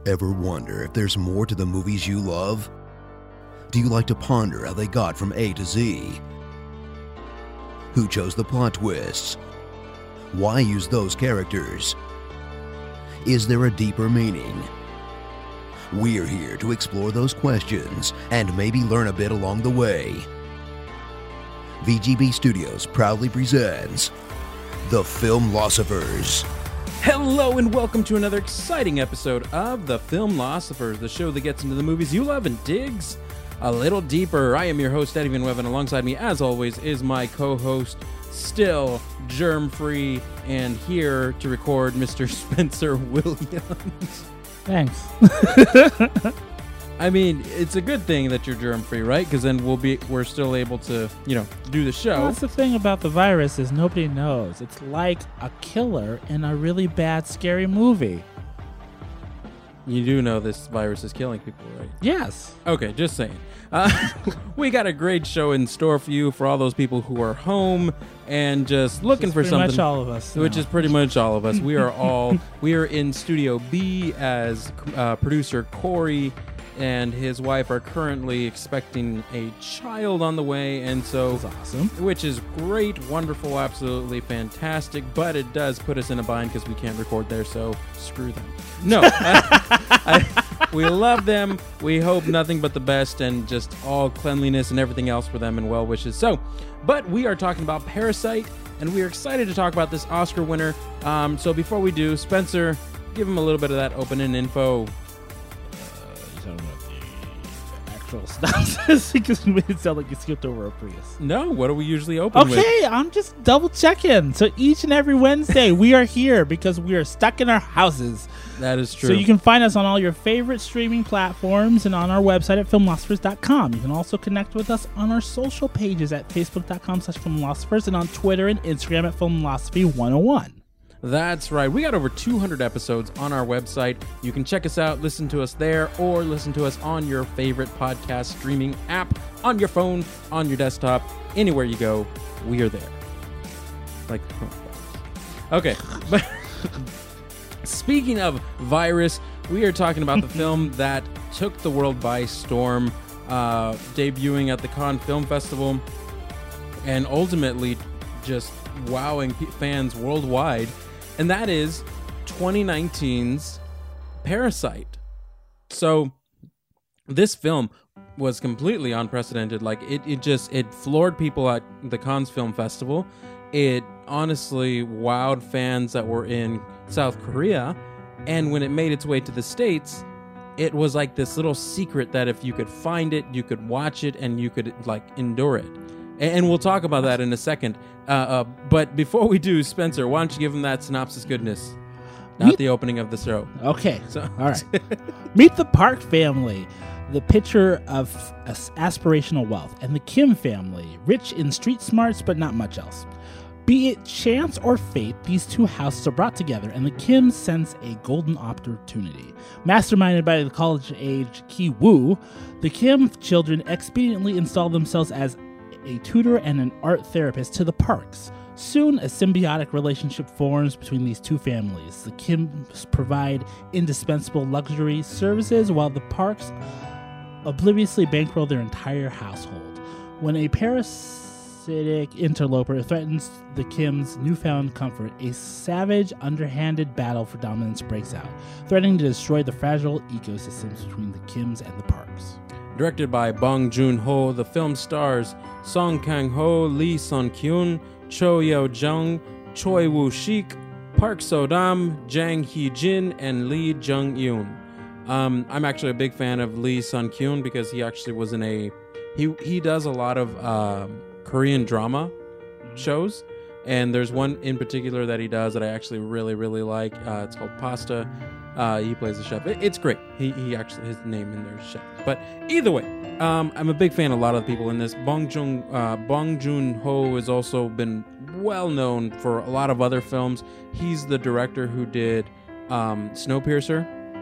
Ever wonder if there's more to the movies you love? Do you like to ponder how they got from A to Z? Who chose the plot twists? Why use those characters? Is there a deeper meaning? We're here to explore those questions and maybe learn a bit along the way. VGB Studios proudly presents The Filmlosophers. Hello and welcome to another exciting episode of The Filmlosophers, the show that gets into the movies you love and digs a little deeper. I am your host, Eddie Van Weven. Alongside me, as always, is my co-host, still germ-free, and here to record, Mr. Spencer Williams. Thanks. I mean, it's a good thing that you're germ-free, right? Because then we're still able to, do the show. Well, that's the thing about the virus is nobody knows. It's like a killer in a really bad, scary movie. You do know this virus is killing people, right? Yes. Okay, just saying. We got a great show in store for you, for all those people who are home and just looking for something. Pretty much all of us. Which is pretty much all of us. We are in Studio B as producer Corey and his wife are currently expecting a child on the way, and so that's awesome. Which is great, wonderful, absolutely fantastic, but it does put us in a bind because we can't record there, so screw them. No, we love them. We hope nothing but the best and just all cleanliness and everything else for them and well wishes. So, but we are talking about Parasite, and we are excited to talk about this Oscar winner. So before we do, Spencer, give him a little bit of that opening info. Stuff because you made it sound like you skipped over a Prius. No, what do we usually open with? Okay, I'm just double checking. So each and every Wednesday we are here because we are stuck in our houses. That is true. So you can find us on all your favorite streaming platforms and on our website at filmlosophers.com. You can also connect with us on our social pages at facebook.com/filmlosophers and on Twitter and Instagram at filmlosophy101. That's right. We got over 200 episodes on our website. You can check us out, listen to us there, or listen to us on your favorite podcast streaming app, on your phone, on your desktop, anywhere you go, we are there. Like, okay. But speaking of virus, we are talking about the film that took the world by storm, debuting at the Cannes Film Festival, and ultimately just wowing fans worldwide. And that is 2019's Parasite. So this film was completely unprecedented. Like it floored people at the Cannes Film Festival. It honestly wowed fans that were in South Korea. And when it made its way to the States, it was like this little secret that if you could find it, you could watch it and you could endure it. And we'll talk about that in a second. But before we do, Spencer, why don't you give him that synopsis goodness? Not the opening of the show. Okay. So. All right. Meet the Park family, the picture of aspirational wealth, and the Kim family, rich in street smarts but not much else. Be it chance or fate, these two houses are brought together, and the Kims sense a golden opportunity. Masterminded by the college-age Ki Woo, the Kim children expediently install themselves as a tutor and an art therapist to the Parks. Soon, a symbiotic relationship forms between these two families. The Kims provide indispensable luxury services while the Parks obliviously bankroll their entire household. When a parasitic interloper threatens the Kims' newfound comfort, a savage, underhanded battle for dominance breaks out, threatening to destroy the fragile ecosystems between the Kims and the Parks. Directed by Bong Joon-ho, the film stars Song Kang-ho, Lee Sun-kyun, Cho Yeo-jung, Choi Woo-shik, Park So-dam, Jang Hee-jin, and Lee Jung-eun. I'm actually a big fan of Lee Sun-kyun because he actually was in he does a lot of Korean drama shows, and there's one in particular that he does that I actually really, really like. It's called Pasta. He plays the chef. It's great. He actually, his name in there is chef. But either way, I'm a big fan of a lot of the people in this. Bong Joon-ho has also been well known for a lot of other films. He's the director who did Snowpiercer.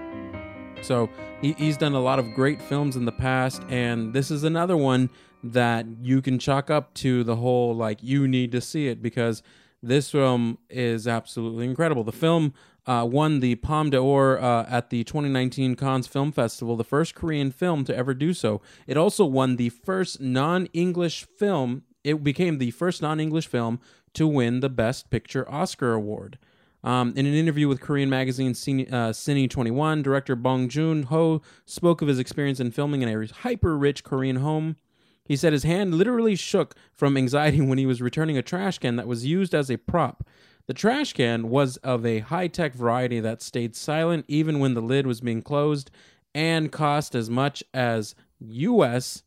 So he's done a lot of great films in the past, and this is another one that you can chalk up to the whole, you need to see it because this film is absolutely incredible. The film won the Palme d'Or at the 2019 Cannes Film Festival, the first Korean film to ever do so. It also won the first non-English film. It became the first non-English film to win the Best Picture Oscar Award. In an interview with Korean magazine Cine 21, director Bong Joon-ho spoke of his experience in filming in a hyper-rich Korean home. He said his hand literally shook from anxiety when he was returning a trash can that was used as a prop. The trash can was of a high-tech variety that stayed silent even when the lid was being closed and cost as much as US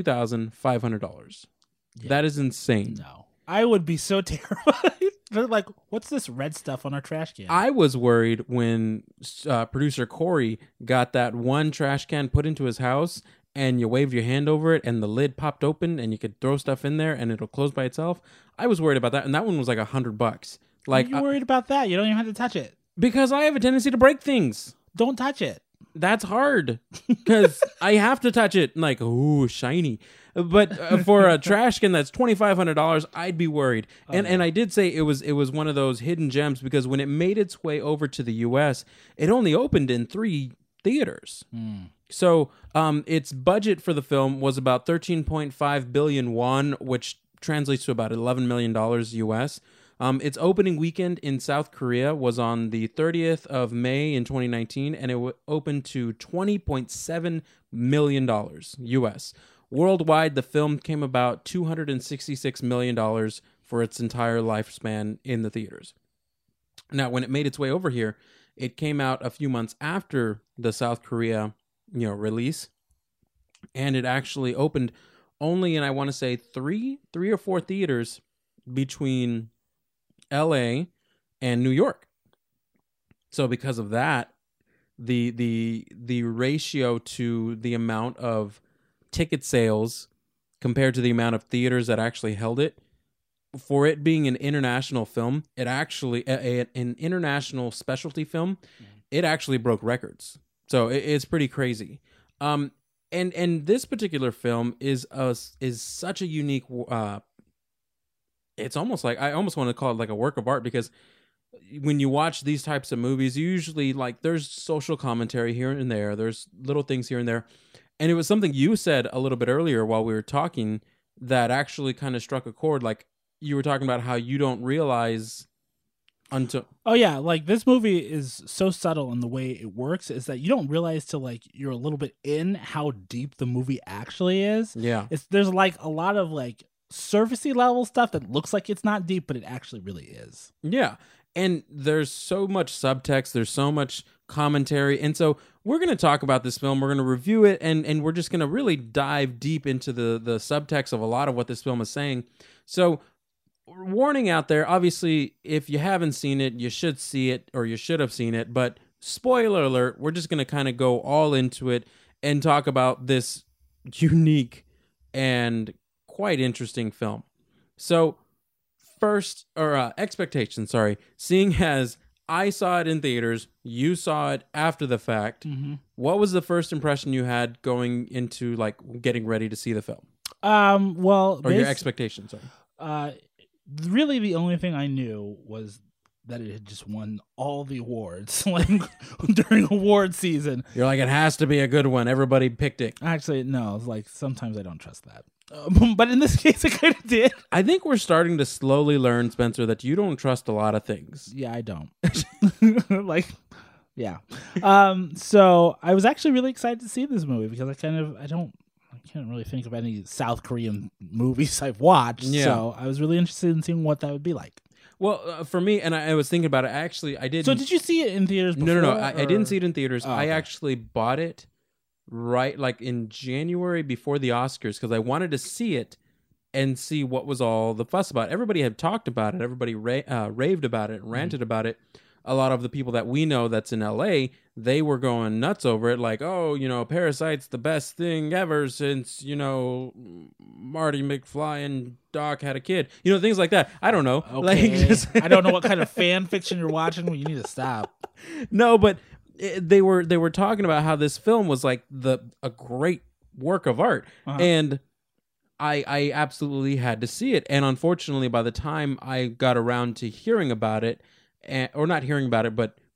$2,500. Yeah. That is insane. No. I would be so terrified. They're like, what's this red stuff on our trash can? I was worried when producer Corey got that one trash can put into his house and you waved your hand over it and the lid popped open and you could throw stuff in there and it'll close by itself. I was worried about that, and that one was like $100. Like, Are you worried about that? You don't even have to touch it. Because I have a tendency to break things. Don't touch it. That's hard because I have to touch it. Like, ooh, shiny. But for a trash can that's $2,500, I'd be worried. And I did say it was one of those hidden gems because when it made its way over to the U.S., it only opened in 3 theaters. So its budget for the film was about 13.5 billion won, which translates to about $11 million U.S. Its opening weekend in South Korea was on the 30th of May in 2019, and it opened to $20.7 million U.S. Worldwide, the film came about $266 million for its entire lifespan in the theaters. Now, when it made its way over here, it came out a few months after the South Korea, release, and it actually opened only in, I want to say, three or four theaters between LA and New York. So because of that, the ratio to the amount of ticket sales compared to the amount of theaters that actually held it, for it being an international film, it actually an international specialty film, it actually broke records. So it's pretty crazy. And this particular film is such a unique. It's almost like, I almost want to call it like a work of art, because when you watch these types of movies, usually like there's social commentary here and there, there's little things here and there. And it was something you said a little bit earlier while we were talking that actually kind of struck a chord. Like you were talking about how you don't realize until... Oh yeah, like this movie is so subtle in the way it works is that you don't realize till like you're a little bit in how deep the movie actually is. Yeah. There's like a lot of like surfacey level stuff that looks like it's not deep, but it actually really is. Yeah. And there's so much subtext, there's so much commentary. And so we're going to talk about this film, we're going to review it, and we're just going to really dive deep into the subtext of a lot of what this film is saying. So warning out there, obviously, if you haven't seen it, you should see it, or you should have seen it. But spoiler alert, we're just going to kind of go all into it and talk about this unique and quite interesting film. So expectations, seeing as I saw it in theaters, you saw it after the fact, what was the first impression you had going into like getting ready to see the film? Your expectations, really the only thing I knew was that it had just won all the awards like during award season. You're like, it has to be a good one. Everybody picked it. Actually, no. It's like sometimes I don't trust that. But in this case, I kind of did. I think we're starting to slowly learn, Spencer, that you don't trust a lot of things. Yeah, I don't. Yeah. So I was actually really excited to see this movie because I can't really think of any South Korean movies I've watched. Yeah. So I was really interested in seeing what that would be like. Well, for me, and I was thinking about it, I did. So did you see it in theaters before? No. I didn't see it in theaters. Oh, okay. I actually bought it right like in January before the Oscars because I wanted to see it and see what was all the fuss about. Everybody had talked about it. Everybody raved about it, ranted about it. A lot of the people that we know that's in LA, they were going nuts over it. Like, oh, Parasite's the best thing ever since, Marty McFly and Doc had a kid. Things like that. I don't know. Okay. I don't know what kind of fan fiction you're watching. Well, you need to stop. No, but they were talking about how this film was like a great work of art. And I absolutely had to see it. And unfortunately, by the time I got around to hearing about it, or not hearing about it, but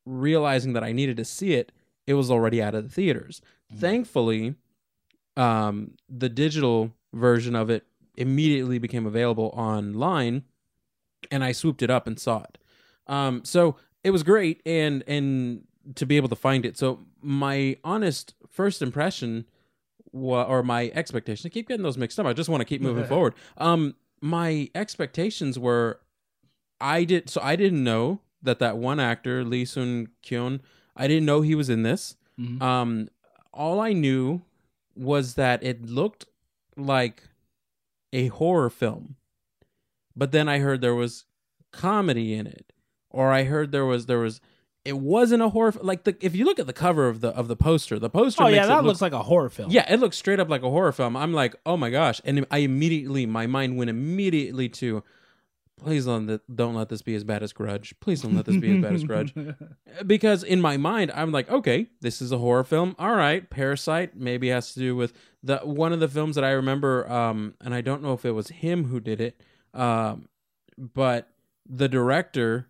realizing that I needed to see it, it was already out of the theaters. Thankfully, the digital version of it immediately became available online, and I swooped it up and saw it. So it was great, and to be able to find it. So my honest first impression, or my expectation, I keep getting those mixed up. I just want to keep moving forward. My expectations were, I didn't know that one actor, Lee Sun-kyun, I didn't know he was in this. Mm-hmm. All I knew was that it looked like a horror film, but then I heard there was comedy in it, or I heard there was. It wasn't a horror. Like if you look at the cover of the poster, Oh makes yeah, that it looks like a horror film. Yeah, it looks straight up like a horror film. I'm like, oh my gosh, and my mind went immediately to, please don't let this be as bad as Grudge. Please don't let this be as bad as Grudge. Because in my mind, I'm like, okay, this is a horror film. All right, Parasite maybe has to do with one of the films that I remember, and I don't know if it was him who did it, but the director,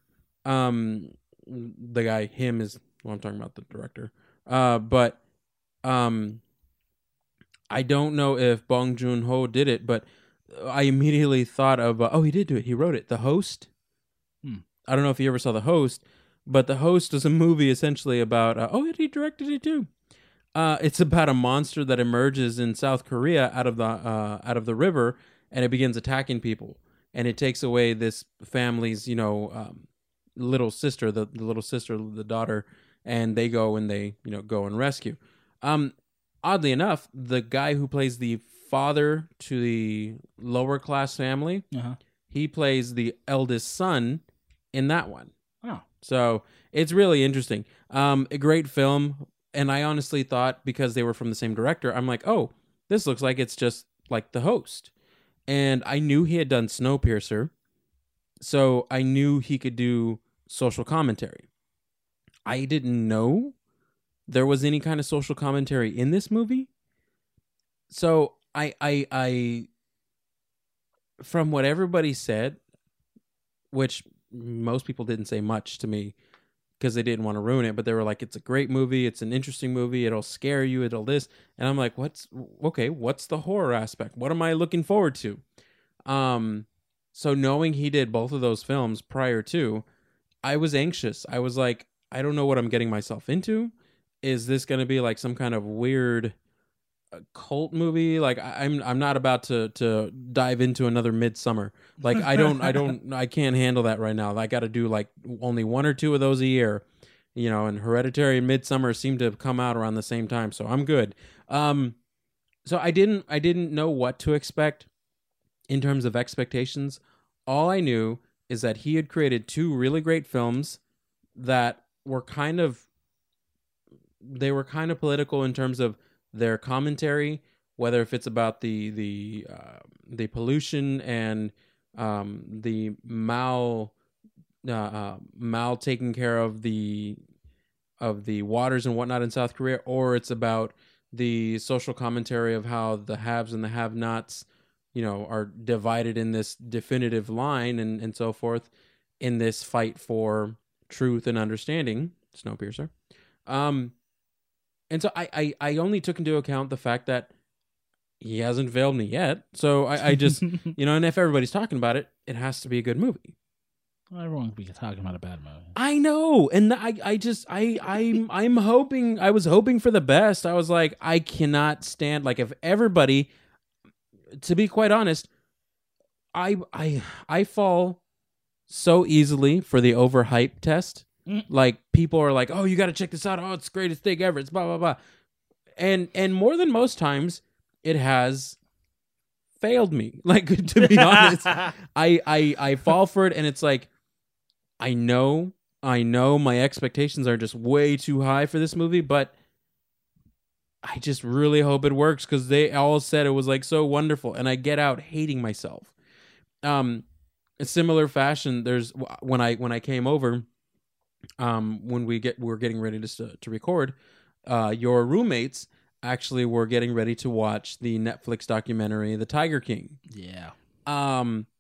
the guy, him is, well, I'm talking about the director, but I don't know if Bong Joon-ho did it, but I immediately thought of, he did do it. He wrote it. The Host. I don't know if you ever saw The Host, but The Host is a movie essentially about, he directed it too. It's about a monster that emerges in South Korea out of the river, and it begins attacking people, and it takes away this family's, little sister, the little sister, the daughter, and they go and go and rescue. Oddly enough, the guy who plays the father to the lower class family, he plays the eldest son in that one. Oh, so it's really interesting. A great film, and I honestly thought, because they were from the same director, I'm like, oh, this looks like it's just like The Host. And I knew he had done Snowpiercer, so I knew he could do social commentary. I didn't know there was any kind of social commentary in this movie. So I from what everybody said, which most people didn't say much to me because they didn't want to ruin it, but they were like, it's a great movie, it's an interesting movie, it'll scare you, it'll this. And I'm like, what's the horror aspect? What am I looking forward to? So knowing he did both of those films prior to, I was anxious. I was like, I don't know what I'm getting myself into. Is this going to be like some kind of weird cult movie? Like I'm not about to dive into another Midsummer. Like I can't handle that right now. I got to do like only one or two of those a year, and Hereditary and Midsummer seem to come out around the same time, so I'm good. So I didn't know what to expect in terms of expectations. All I knew is that he had created two really great films that were kind of political in terms of their commentary, whether if it's about the pollution and the mal taking care of the waters and whatnot in South Korea, or it's about the social commentary of how the haves and the have-nots, are divided in this definitive line and so forth in this fight for truth and understanding, Snowpiercer. And so I only took into account the fact that he hasn't failed me yet. So I just, and if everybody's talking about it, it has to be a good movie. Well, everyone could be talking about a bad movie. I know. And I'm hoping, I was hoping for the best. I was like, I cannot stand, like, if everybody, to be quite honest, I fall so easily for the overhype test. Like, people are like, oh, you got to check this out. Oh, it's the greatest thing ever. It's blah, blah, blah. And more than most times, it has failed me. Like, to be honest, I fall for it, and it's like, I know my expectations are just way too high for this movie, but I just really hope it works, because they all said it was like so wonderful, and I get out hating myself. A similar fashion, there's when I came over, when we're getting ready to record, your roommates actually were getting ready to watch the Netflix documentary The Tiger King. Yeah.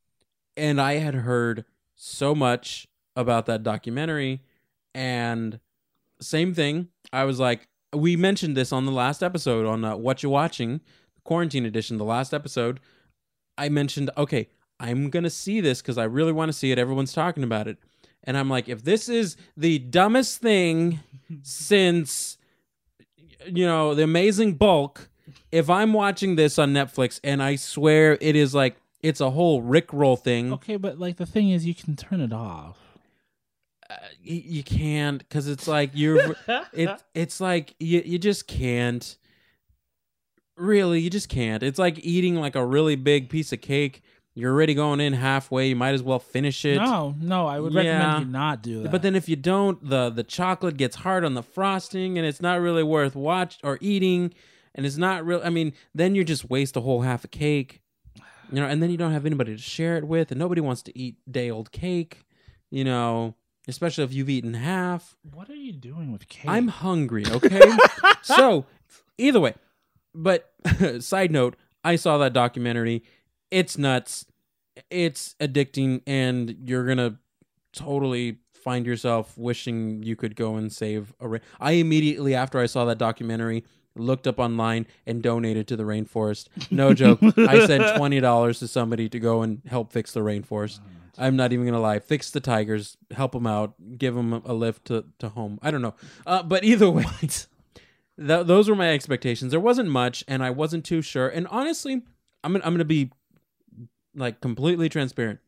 And I had heard so much about that documentary, and same thing. I was like, we mentioned this on the last episode on What You Watching, Quarantine Edition, the last episode. I mentioned, okay, I'm going to see this because I really want to see it. Everyone's talking about it. And I'm like, if this is the dumbest thing since, The Amazing Bulk, if I'm watching this on Netflix and I swear it is like, it's a whole Rickroll thing. Okay, but like the thing is, you can turn it off. You can't, because it's like it's like you just can't. Really, you just can't. It's like eating like a really big piece of cake. You're already going in halfway. You might as well finish it. No, I would recommend you not do that. But then if you don't, the chocolate gets hard on the frosting, and it's not really worth eating. And it's not real. I mean, then you just waste a whole half a cake, and then you don't have anybody to share it with, and nobody wants to eat day-old cake, especially if you've eaten half. What are you doing with cake? I'm hungry, okay? So, either way. But, side note, I saw that documentary. It's nuts. It's addicting, and you're going to totally find yourself wishing you could go and save a I immediately, after I saw that documentary, looked up online and donated to the rainforest. No joke. I sent $20 to somebody to go and help fix the rainforest. I'm not even going to lie. Fix the tigers, help them out, give them a lift to home. I don't know. But either way, those were my expectations. There wasn't much, and I wasn't too sure. And honestly, I'm gonna be like completely transparent.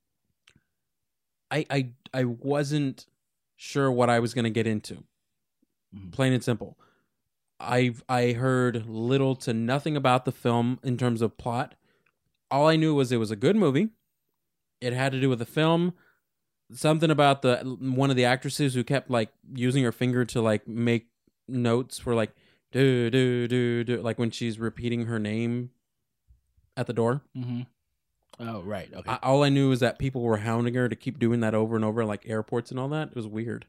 I wasn't sure what I was going to get into. Plain and simple. I heard little to nothing about the film in terms of plot. All I knew was it was a good movie. It had to do with the film. Something about one of the actresses who kept like using her finger to like make notes for like do do do do, like when she's repeating her name at the door. Mm-hmm. Oh, right. Okay. All I knew was that people were hounding her to keep doing that over and over, like airports and all that. It was weird.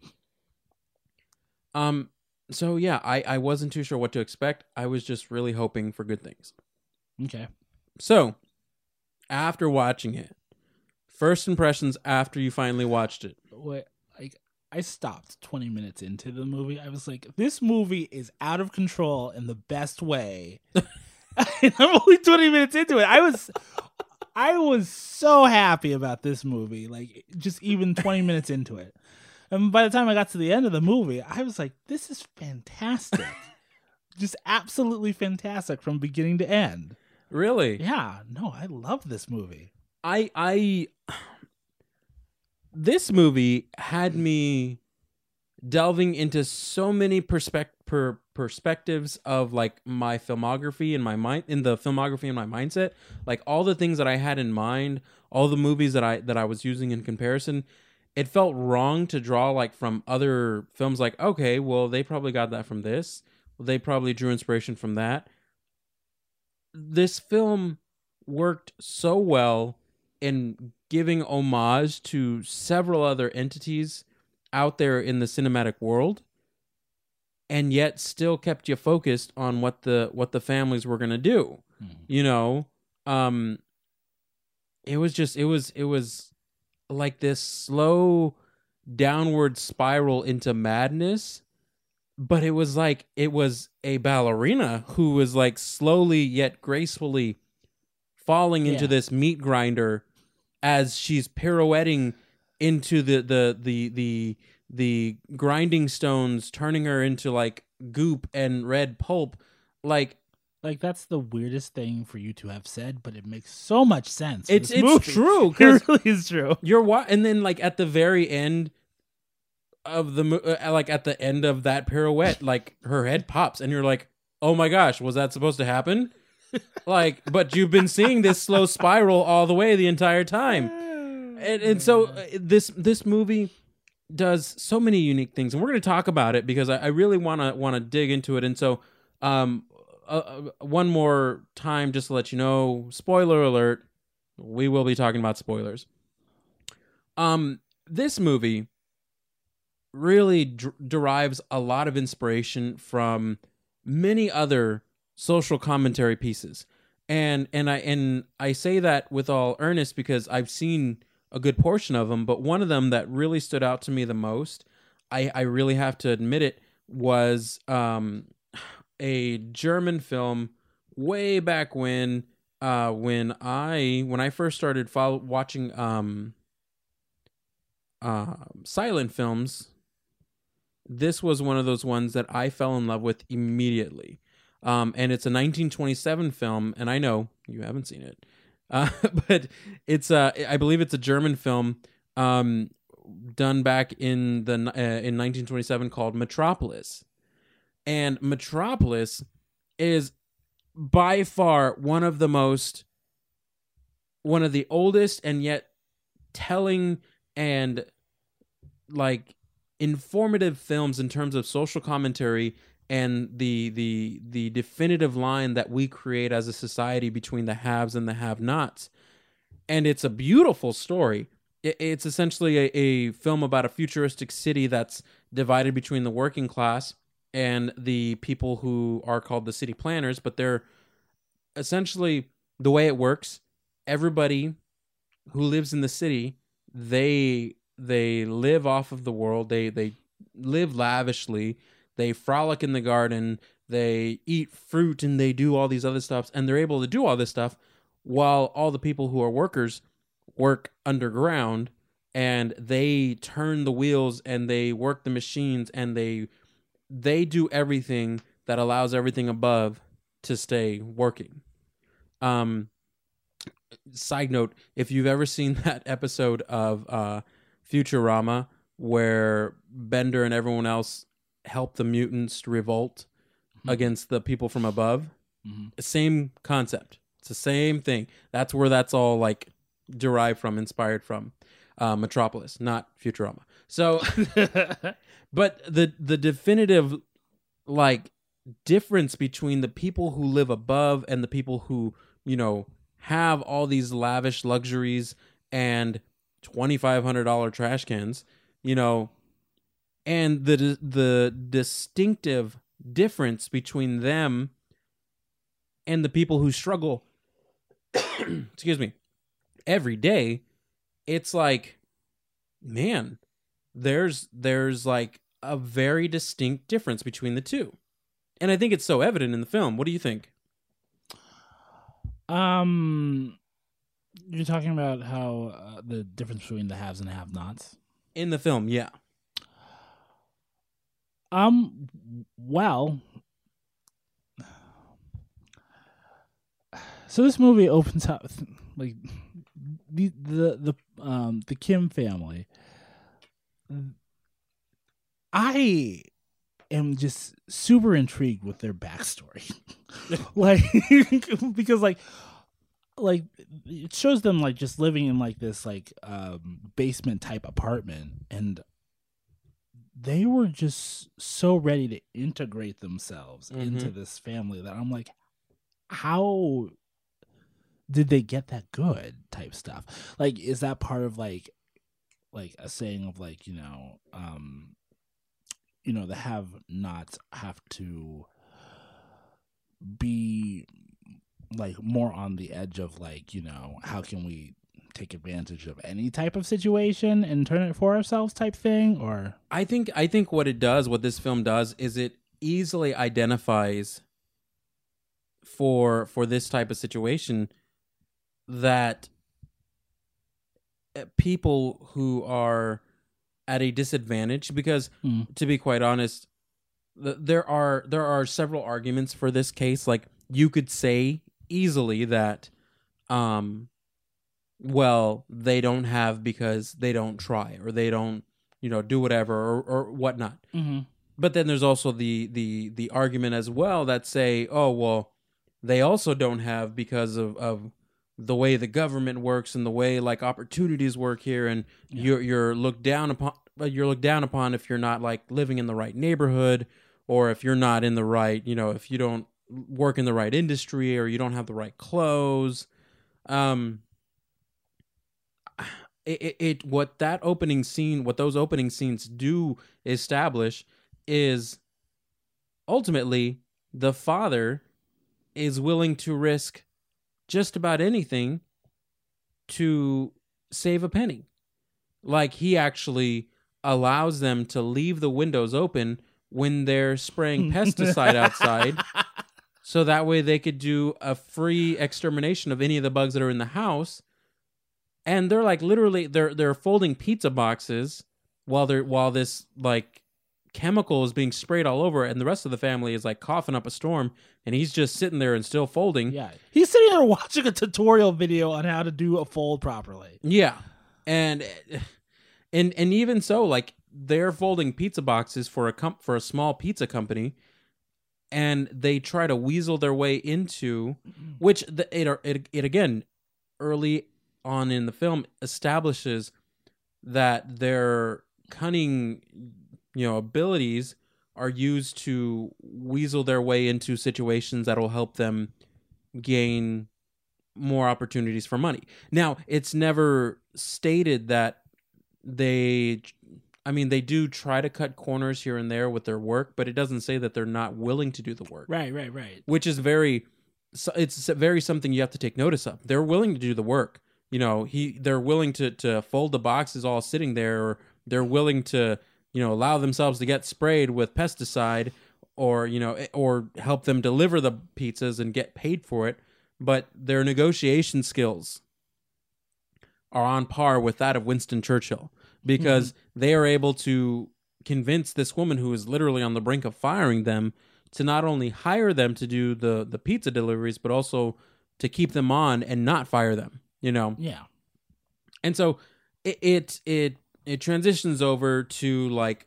So yeah, I wasn't too sure what to expect. I was just really hoping for good things. Okay. So, after watching it, first impressions after you finally watched it. Wait, I stopped 20 minutes into the movie. I was like, this movie is out of control in the best way. And I'm only 20 minutes into it. I was so happy about this movie, like just even 20 minutes into it. And by the time I got to the end of the movie, I was like, this is fantastic. Just absolutely fantastic from beginning to end. Really? Yeah. No, I love this movie. This movie had me delving into so many perspectives of like my filmography in my mind, in the filmography in my mindset, like all the things that I had in mind, all the movies that I was using in comparison. It felt wrong to draw like from other films, like, okay, well, they probably got that from this. They probably drew inspiration from that. This film worked so well in giving homage to several other entities out there in the cinematic world, and yet still kept you focused on what the families were going to do. Mm-hmm. It was like this slow downward spiral into madness, but it was a ballerina who was like slowly yet gracefully falling into this meat grinder as she's pirouetting into the grinding stones, turning her into like goop and red pulp. Like that's the weirdest thing for you to have said, but it makes so much sense. It's true. It really is true. And then like at the very end of like at the end of that pirouette, like her head pops, and you're like, oh my gosh, was that supposed to happen? Like, but you've been seeing this slow spiral all the way the entire time, and so this movie does so many unique things, and we're going to talk about it because I really want to dig into it. And so, one more time, just to let you know, spoiler alert, we will be talking about spoilers. This movie really derives a lot of inspiration from many other social commentary pieces, and I say that with all earnest because I've seen a good portion of them, but one of them that really stood out to me the most I really have to admit it, was a German film way back when I first started watching silent films. This was one of those ones that I fell in love with immediately. And it's a 1927 film, and I know you haven't seen it, but it's I believe it's a German film done back in 1927 called Metropolis. And Metropolis is by far one of the oldest and yet telling and like informative films in terms of social commentary and the definitive line that we create as a society between the haves and the have-nots. And it's a beautiful story. It's essentially a film about a futuristic city that's divided between the working class and the people who are called the city planners, but they're essentially, the way it works, everybody who lives in the city, they live off of the world. They live lavishly. They frolic in the garden. They eat fruit and they do all these other stuff. And they're able to do all this stuff while all the people who are workers work underground, and they turn the wheels and they work the machines, and they do everything that allows everything above to stay working. Side note, if you've ever seen that episode of Futurama where Bender and everyone else help the mutants revolt against the people from above, same concept. It's the same thing. That's where that's all like derived from, inspired from. Metropolis, not Futurama. So, but the definitive like difference between the people who live above and the people who, you know, have all these lavish luxuries and $2,500 trash cans, you know, and the distinctive difference between them and the people who struggle excuse me, every day, it's like, man, there's like a very distinct difference between the two. And I think it's so evident in the film. What do you think? You're talking about how the difference between the haves and have-nots In the film, yeah. Well, so this movie opens up like the Kim family. I am just super intrigued with their backstory, like because like it shows them like just living in like this like basement type apartment, and they were just so ready to integrate themselves into this family that I'm like, how did they get that good type stuff? Like, is that part of like a saying of like, you know, the have-nots have to be like more on the edge of like, you know, how can we take advantage of any type of situation and turn it for ourselves type thing? Or I think what this film does is it easily identifies for this type of situation that people who are at a disadvantage, because to be quite honest, there are several arguments for this case. Like, you could say easily that well, they don't have because they don't try, or they don't, you know, do whatever or whatnot. But then there's also the argument as well that say, oh, well, they also don't have because of the way the government works and the way like opportunities work here, and you're looked down upon. You're looked down upon if you're not like living in the right neighborhood, or if you're not in the right, you know, if you don't work in the right industry, or you don't have the right clothes. What those opening scenes do establish is ultimately the father is willing to risk just about anything to save a penny. Like, he actually allows them to leave the windows open when they're spraying pesticide outside, so that way they could do a free extermination of any of the bugs that are in the house. And they're like literally they're folding pizza boxes while this like chemical is being sprayed all over, and the rest of the family is like coughing up a storm, and he's just sitting there and still folding. Yeah, he's sitting there watching a tutorial video on how to do a fold properly. Yeah, and even so, like they're folding pizza boxes for a small pizza company, and they try to weasel their way into, which it again early on in the film establishes that their cunning, abilities are used to weasel their way into situations that will help them gain more opportunities for money. Now, it's never stated that they do try to cut corners here and there with their work, but it doesn't say that they're not willing to do the work. Right. Which is it's very something you have to take notice of. They're willing to do the work. They're willing to fold the boxes all sitting there, or they're willing to, allow themselves to get sprayed with pesticide, or help them deliver the pizzas and get paid for it. But their negotiation skills are on par with that of Winston Churchill, because they are able to convince this woman who is literally on the brink of firing them to not only hire them to do the pizza deliveries, but also to keep them on and not fire them, Yeah. And so it transitions over to like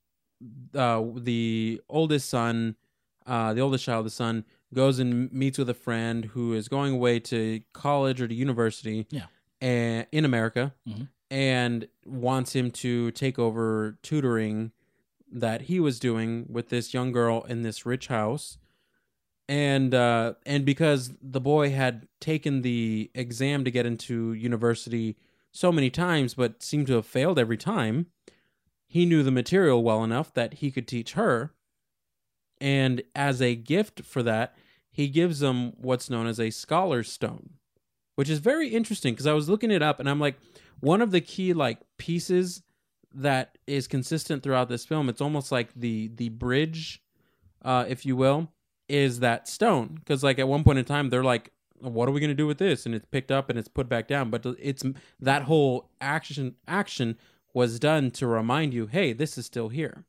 the oldest child, the son, goes and meets with a friend who is going away to college or to university in America, and wants him to take over tutoring that he was doing with this young girl in this rich house. And because the boy had taken the exam to get into university so many times but seemed to have failed every time, he knew the material well enough that he could teach her. And as a gift for that, he gives them what's known as a scholar's stone, which is very interesting because I was looking it up and I'm like, one of the key like pieces that is consistent throughout this film, it's almost like the bridge, if you will, is that stone. Because like at one point in time, they're like, what are we going to do with this? And it's picked up and it's put back down. But it's that whole action was done to remind you, hey, this is still here.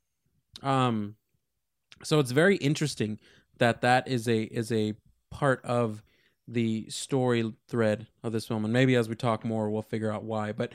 So it's very interesting that is a part of the story thread of this film. And maybe as we talk more, we'll figure out why. But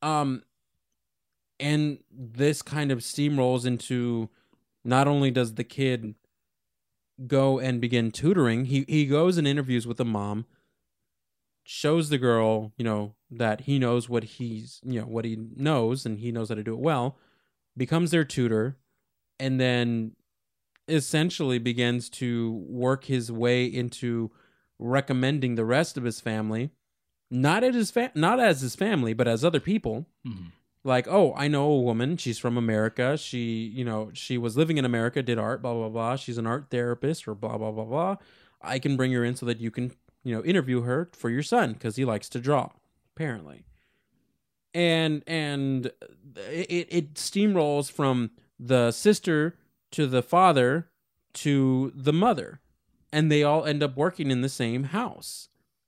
and this kind of steamrolls into, not only does the kid go and begin tutoring, he goes and interviews with the mom, shows the girl, that he knows what what he knows, and he knows how to do it well, becomes their tutor, and then essentially begins to work his way into recommending the rest of his family, not as his family, but as other people. Mm-hmm. Like, oh, I know a woman. She's from America. She was living in America, did art, blah, blah, blah. She's an art therapist or blah, blah, blah, blah. I can bring her in so that you can, interview her for your son because he likes to draw, apparently. And it steamrolls from the sister to the father to the mother. And they all end up working in the same house.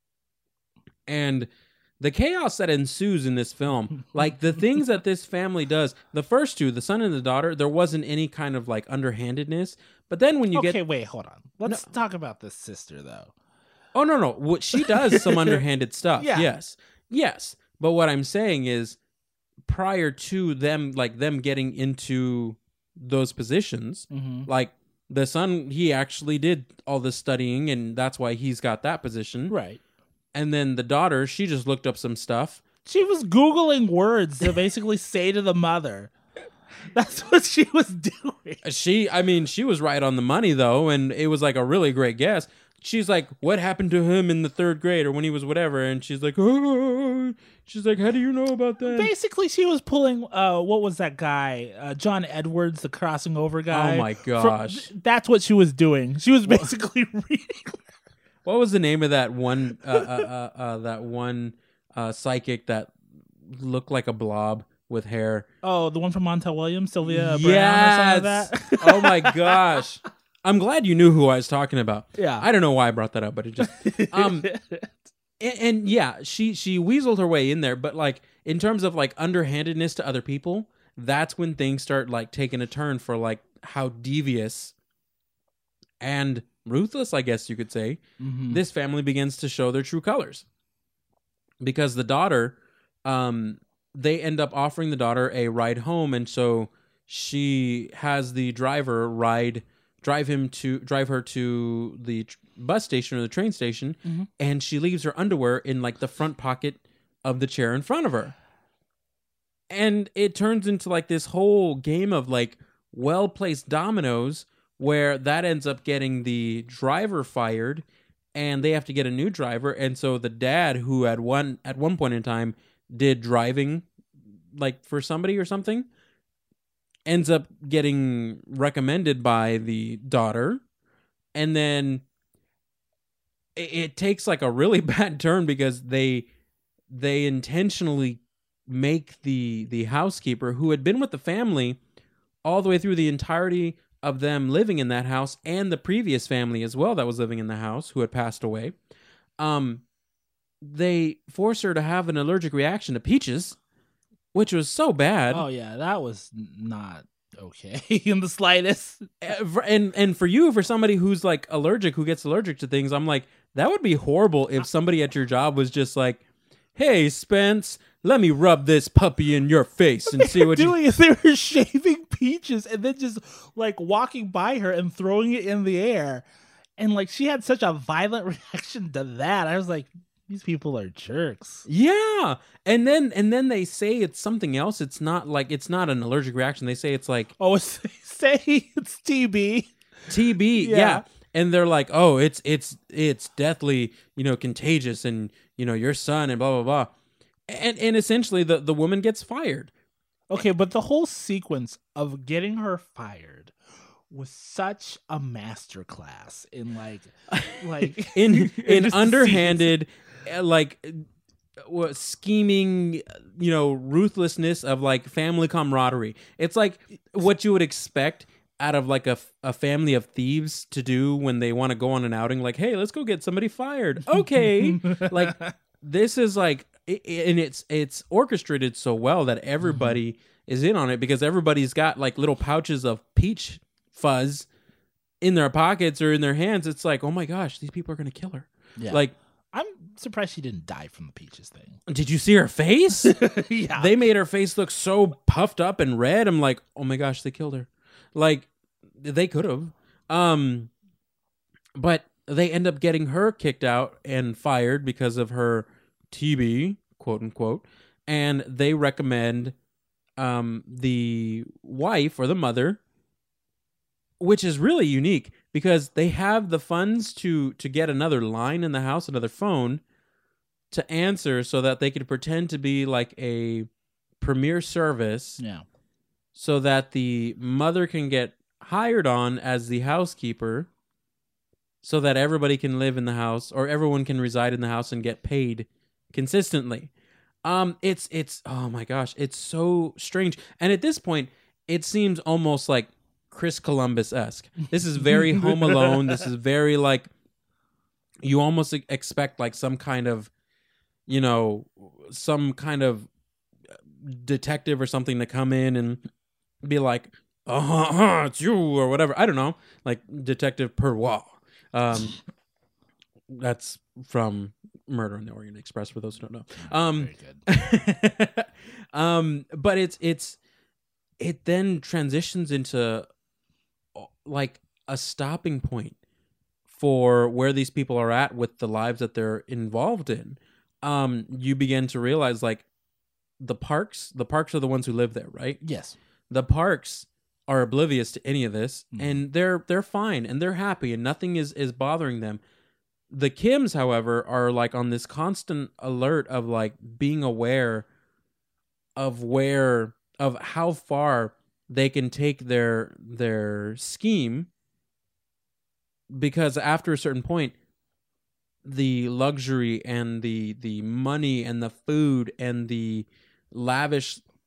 And the chaos that ensues in this film, like the things that this family does, the first two, the son and the daughter, there wasn't any kind of like underhandedness. But then when you get... Okay, wait, hold on. Let's talk about this sister, though. Oh, no. What she does some underhanded stuff. Yeah. Yes. But what I'm saying is, prior to them getting into those positions, like the son, he actually did all this studying, and that's why he's got that position. Right. And then the daughter, she just looked up some stuff. She was Googling words to basically say to the mother. That's what she was doing. She was right on the money, though, and it was like a really great guess. She's like, what happened to him in the third grade or when he was whatever? And she's like, oh. She's like, how do you know about that? Basically, she was pulling, what was that guy? John Edwards, the crossing over guy. Oh, my gosh. That's what she was doing. She was basically reading. What was the name of that one psychic that looked like a blob? with hair. Oh, the one from Montel Williams, Sylvia Brown or Yes. something like that. Oh my gosh. I'm glad you knew who I was talking about. Yeah. I don't know why I brought that up, but it just and yeah, she weaseled her way in there, but like in terms of like underhandedness to other people, that's when things start like taking a turn for like how devious and ruthless, I guess you could say, this family begins to show their true colors. Because the daughter, they end up offering the daughter a ride home, and so she has the driver drive her to the bus station or the train station, and she leaves her underwear in like the front pocket of the chair in front of her. And it turns into like this whole game of like well-placed dominoes where that ends up getting the driver fired and they have to get a new driver. And so the dad, who at one point in time did driving like for somebody or something, ends up getting recommended by the daughter. And then it takes like a really bad turn because they intentionally make the housekeeper, who had been with the family all the way through the entirety of them living in that house, and the previous family as well that was living in the house who had passed away, they force her to have an allergic reaction to peaches, which was so bad. Oh yeah, that was not okay in the slightest. And for somebody who's like allergic, who gets allergic to things, I'm like, that would be horrible if somebody at your job was just like, "Hey, Spence, let me rub this puppy in your face and see what doing is they were shaving peaches and then just like walking by her and throwing it in the air. And like she had such a violent reaction to that. I was like, these people are jerks. Yeah. And then they say it's something else. It's not an allergic reaction. They say it's like, oh, say it's TB. TB. Yeah. And they're like, "Oh, it's deathly, contagious, and your son and blah blah blah." And essentially the woman gets fired. Okay, but the whole sequence of getting her fired was such a masterclass in like in underhanded scheming, ruthlessness of like family camaraderie. It's like what you would expect out of like a family of thieves to do when they want to go on an outing, like, "Hey, let's go get somebody fired." Okay. Like this is like, and it's orchestrated so well that everybody is in on it, because everybody's got like little pouches of peach fuzz in their pockets or in their hands. It's like, oh my gosh, these people are going to kill her. Yeah. Like, I'm surprised she didn't die from the peaches thing. Did you see her face? Yeah. They made her face look so puffed up and red. I'm like, oh my gosh, they killed her. Like, they could have. But they end up getting her kicked out and fired because of her TB, quote unquote. And they recommend the wife or the mother, which is really unique because they have the funds to get another line in the house, another phone to answer, so that they could pretend to be like a premier service. Yeah. So that the mother can get hired on as the housekeeper, so that everybody can live in the house, or everyone can reside in the house and get paid consistently. It's oh my gosh, it's so strange. And at this point, it seems almost like Chris Columbus-esque. This is very Home Alone. This is very like, you almost expect like some kind of detective or something to come in and be like, it's you, or whatever. I don't know, like Detective Perrois. That's from Murder on the Orient Express, for those who don't know. Very good. But it then transitions into like a stopping point for where these people are at with the lives that they're involved in. You begin to realize like the Parks are the ones who live there, right? Yes. The Parks are oblivious to any of this, and they're fine and they're happy and nothing is bothering them. The Kims, however, are like on this constant alert of like being aware of how far they can take their scheme, because after a certain point, the luxury and the money and the food and the lavish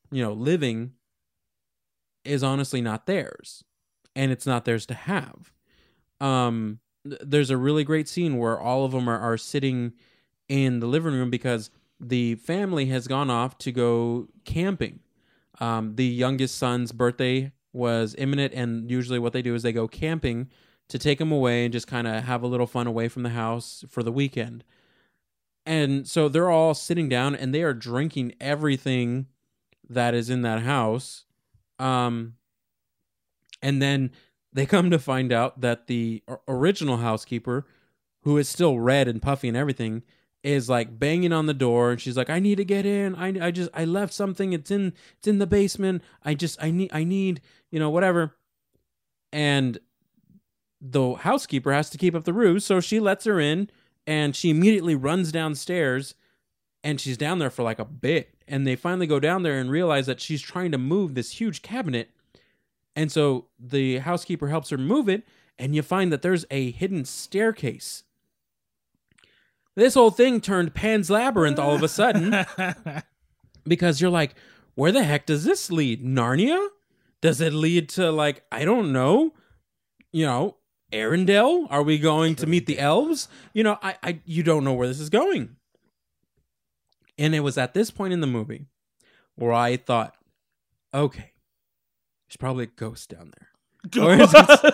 living is honestly not theirs, and it's not theirs to have. There's a really great scene where all of them are sitting in the living room because the family has gone off to go camping. The youngest son's birthday was imminent, and usually what they do is they go camping to take him away and just kind of have a little fun away from the house for the weekend. And so they're all sitting down and they are drinking everything that is in that house. And then they come to find out that the original housekeeper, who is still red and puffy and everything, is like banging on the door, and she's like, "I need to get in. I left something. It's in the basement. I need whatever." And the housekeeper has to keep up the ruse, so she lets her in, and she immediately runs downstairs, and she's down there for like a bit, and they finally go down there and realize that she's trying to move this huge cabinet, and so the housekeeper helps her move it, and you find that there's a hidden staircase. This whole thing turned Pan's Labyrinth all of a sudden, because you're like, where the heck does this lead? Narnia? Does it lead to, like, I don't know, Arendelle? Are we going to meet the elves? You don't know where this is going. And it was at this point in the movie where I thought, okay, there's probably a ghost down there.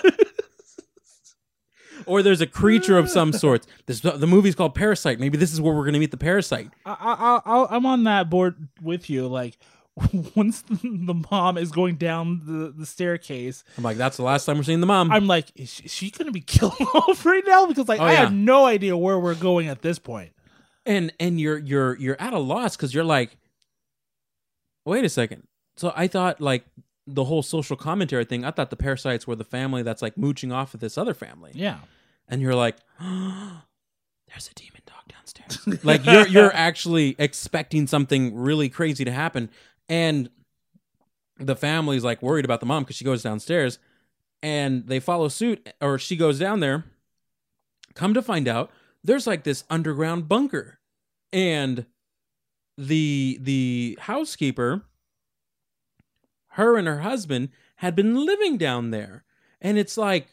Or there's a creature of some sort. The movie's called Parasite. Maybe this is where we're going to meet the parasite. I'm on that board with you. Like, once the mom is going down the staircase, I'm like, that's the last time we're seeing the mom. I'm like, is she going to be killed off right now? Because I have no idea where we're going at this point. And you're at a loss because you're like, wait a second. So I thought, like, the whole social commentary thing, I thought the parasites were the family that's like mooching off of this other family. Yeah. And you're like, oh, there's a demon dog downstairs. Like, you're actually expecting something really crazy to happen. And the family's like worried about the mom because she goes downstairs, and they follow suit, or she goes down there. Come to find out, there's like this underground bunker. And the housekeeper, her and her husband had been living down there. And it's like,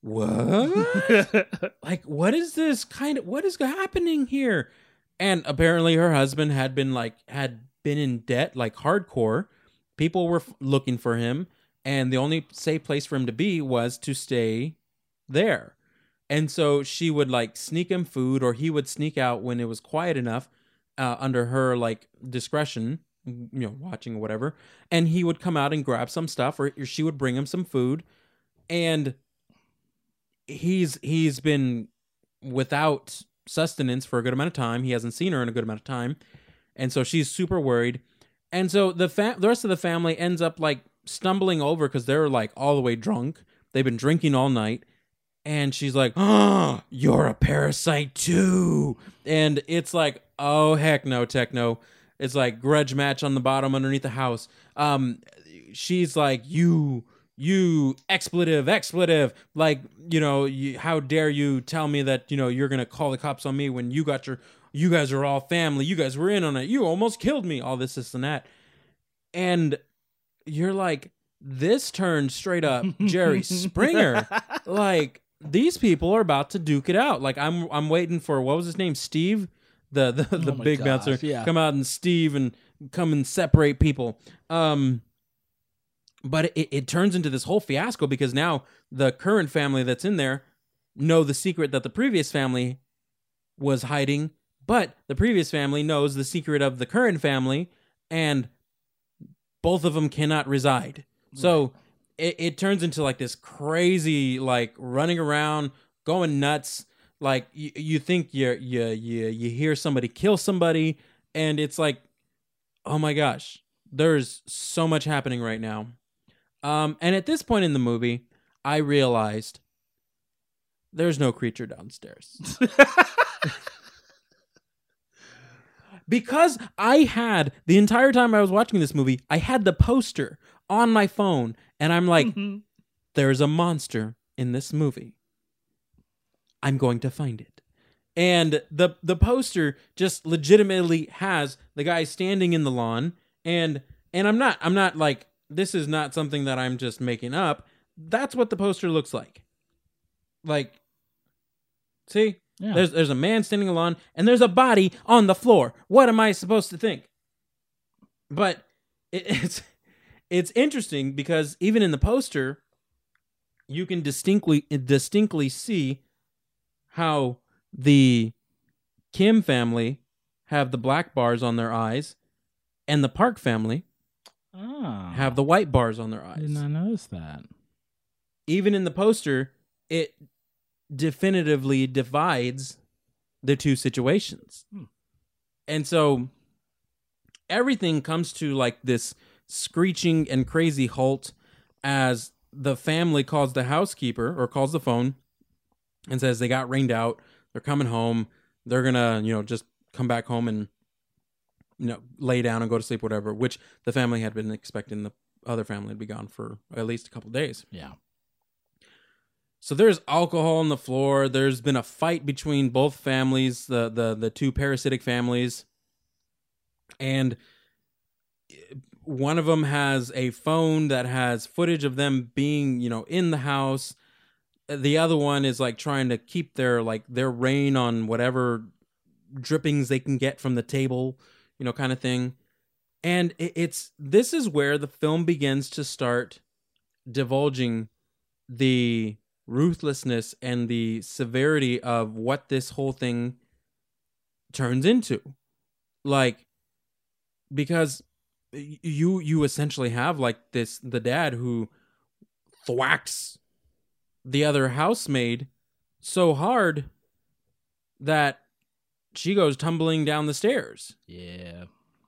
what? Like, what is happening here? And apparently her husband had been in debt, like hardcore. People were looking for him, and the only safe place for him to be was to stay there. And so she would like sneak him food, or he would sneak out when it was quiet enough, under her like discretion, watching or whatever, and he would come out and grab some stuff, or she would bring him some food. And he's been without sustenance for a good amount of time. He hasn't seen her in a good amount of time, and so she's super worried. And so the rest of the family ends up like stumbling over because they're like all the way drunk. They've been drinking all night, and she's like, "Oh, you're a parasite too." And it's like, oh heck no, techno. It's like grudge match on the bottom underneath the house. She's like, you expletive, like, how dare you tell me that, you're going to call the cops on me when you guys are all family. You guys were in on it. You almost killed me. All this and that. And you're like, this turned straight up Jerry Springer. Like, these people are about to duke it out. Like, I'm waiting for, what was his name? Steve? The big bouncer. Yeah. Come out and Steve and come and separate people. But it turns into this whole fiasco because now the current family that's in there know the secret that the previous family was hiding, but the previous family knows the secret of the current family, and both of them cannot reside. Right. So it turns into like this crazy, like running around, going nuts. Like you think you hear somebody kill somebody, and it's like, oh my gosh, there's so much happening right now. And at this point in the movie, I realized there's no creature downstairs. Because I had, the entire time I was watching this movie, I had the poster on my phone, and I'm like, there's a monster in this movie. I'm going to find it. And the poster just legitimately has the guy standing in the lawn, and And I'm not like, this is not something that I'm just making up. That's what the poster looks like. Like, see? Yeah. There's a man standing alone, and there's a body on the floor. What am I supposed to think? But it's interesting because even in the poster, you can distinctly see how the Kim family have the black bars on their eyes, and the Park family have the white bars on their eyes. I did not notice that. Even in the poster, it definitively divides the two situations. And so everything comes to like this screeching and crazy halt as the family calls the housekeeper or calls the phone and says they got rained out. They're coming home. They're going to, just come back home and, lay down and go to sleep, whatever, which the family had been expecting the other family to be gone for at least a couple days. Yeah. So there's alcohol on the floor. There's been a fight between both families, the two parasitic families. And one of them has a phone that has footage of them being, in the house. The other one is like trying to keep their reign on whatever drippings they can get from the table, kind of thing. And this is where the film begins to start divulging the ruthlessness and the severity of what this whole thing turns into. Like, because you essentially have like the dad who thwacks the other housemaid so hard that she goes tumbling down the stairs. Yeah.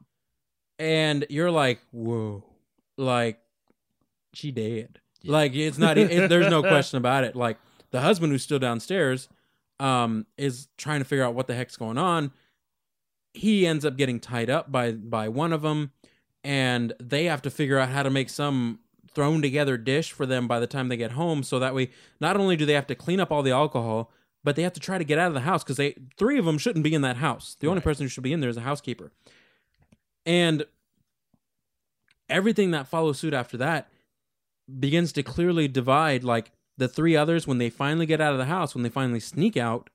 And you're like, whoa, like she dead. Yeah. Like it's not, there's no question about it. Like the husband who's still downstairs is trying to figure out what the heck's going on. He ends up getting tied up by one of them, and they have to figure out how to make some thrown together dish for them by the time they get home. So that way, not only do they have to clean up all the alcohol, but they have to try to get out of the house because three of them shouldn't be in that house. The only person who should be in there is a housekeeper. And everything that follows suit after that begins to clearly divide, like the three others, when they finally get out of the house, when they finally sneak out,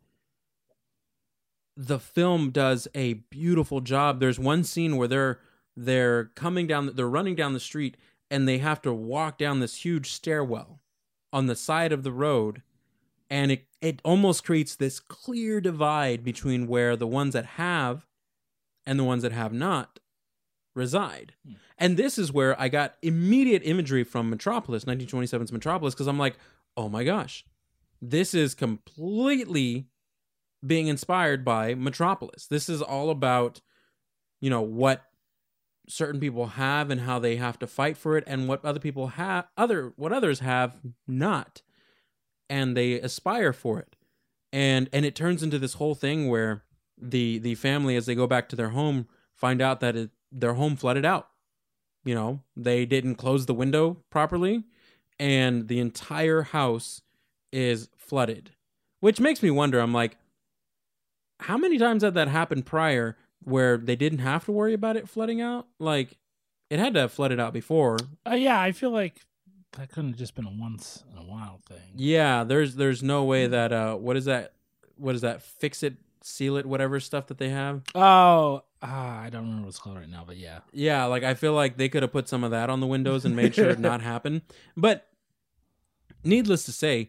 the film does a beautiful job. There's one scene where they're running down the street, and they have to walk down this huge stairwell on the side of the road, and it almost creates this clear divide between where the ones that have and the ones that have not reside. And this is where I got immediate imagery from Metropolis, 1927's Metropolis, because I'm like, oh my gosh, this is completely being inspired by Metropolis. This is all about, what certain people have and how they have to fight for it, and what other people have, what others have not, and they aspire for it. And it turns into this whole thing where the family, as they go back to their home, find out that their home flooded out. They didn't close the window properly, and the entire house is flooded. Which makes me wonder, I'm like, how many times had that happened prior where they didn't have to worry about it flooding out? Like, it had to have flooded out before. Yeah, I feel like that couldn't have just been a once in a while thing. Yeah, there's no way that, what is that, fix it, seal it, whatever stuff that they have? Oh, I don't remember what it's called right now, but yeah. Yeah, like I feel like they could have put some of that on the windows and made sure it not happen. But needless to say,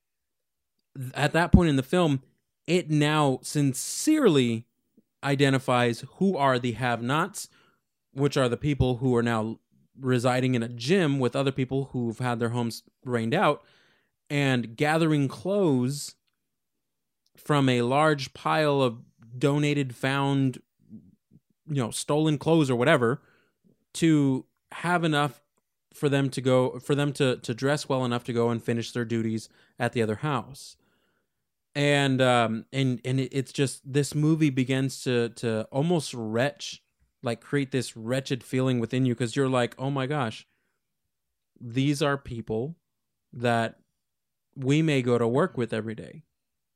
at that point in the film, it now sincerely identifies who are the have-nots, which are the people who are now residing in a gym with other people who've had their homes rained out, and gathering clothes from a large pile of donated, found, stolen clothes or whatever, to have enough for them to dress well enough to go and finish their duties at the other house. And it's just, this movie begins to almost create this wretched feeling within you, because you're like, oh my gosh, these are people that we may go to work with every day.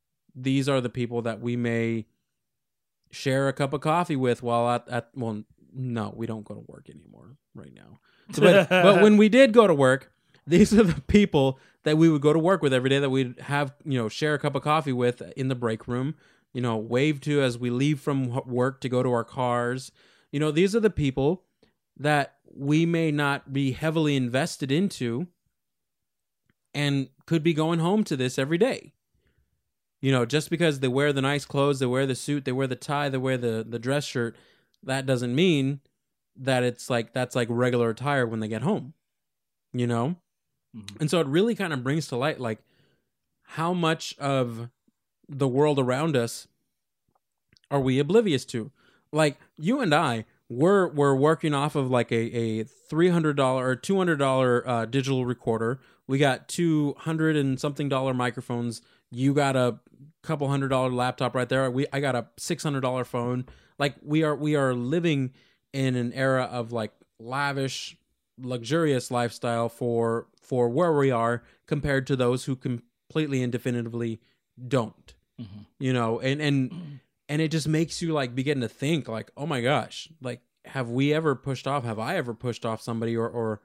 These are the people that we may share a cup of coffee with while No, we don't go to work anymore right now. But when we did go to work, these are the people that we would go to work with every day, that we'd have, share a cup of coffee with in the break room, wave to as we leave from work to go to our cars. These are the people that we may not be heavily invested into and could be going home to this every day. Just because they wear the nice clothes, they wear the suit, they wear the tie, they wear the dress shirt, that doesn't mean that that's like regular attire when they get home, And so it really kind of brings to light, like, how much of the world around us are we oblivious to? Like, you and I, we're working off of like a $300 or $200 digital recorder. We got $200 and something microphones. You got a couple $100 laptop right there. I got a $600 phone. Like, we are living in an era of like lavish, luxurious lifestyle for where we are compared to those who completely and definitively don't. And it just makes you like begin to think like, oh my gosh, like, have I ever pushed off somebody or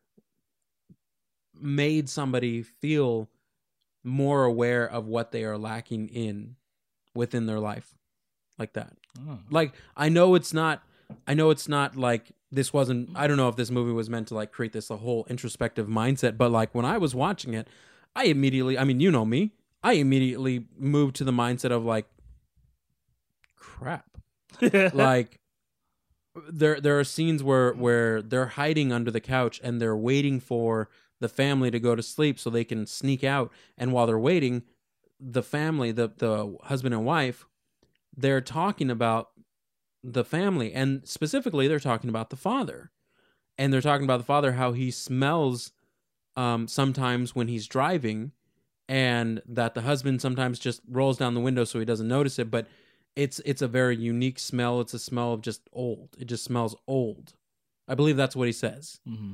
made somebody feel more aware of what they are lacking within their life like that? Like, I know it's not like this wasn't, I don't know if this movie was meant to like create this a whole introspective mindset, but like when I was watching it, I immediately moved to the mindset of like, crap. Like, there are scenes where they're hiding under the couch and they're waiting for the family to go to sleep so they can sneak out. And while they're waiting, the family, the husband and wife, they're talking about the family, and specifically they're talking about the father. And they're talking about the father, how he smells sometimes when he's driving, and that the husband sometimes just rolls down the window so he doesn't notice it, but it's a very unique smell. It's a smell of just old. It just smells old. I believe that's what he says. Mm-hmm.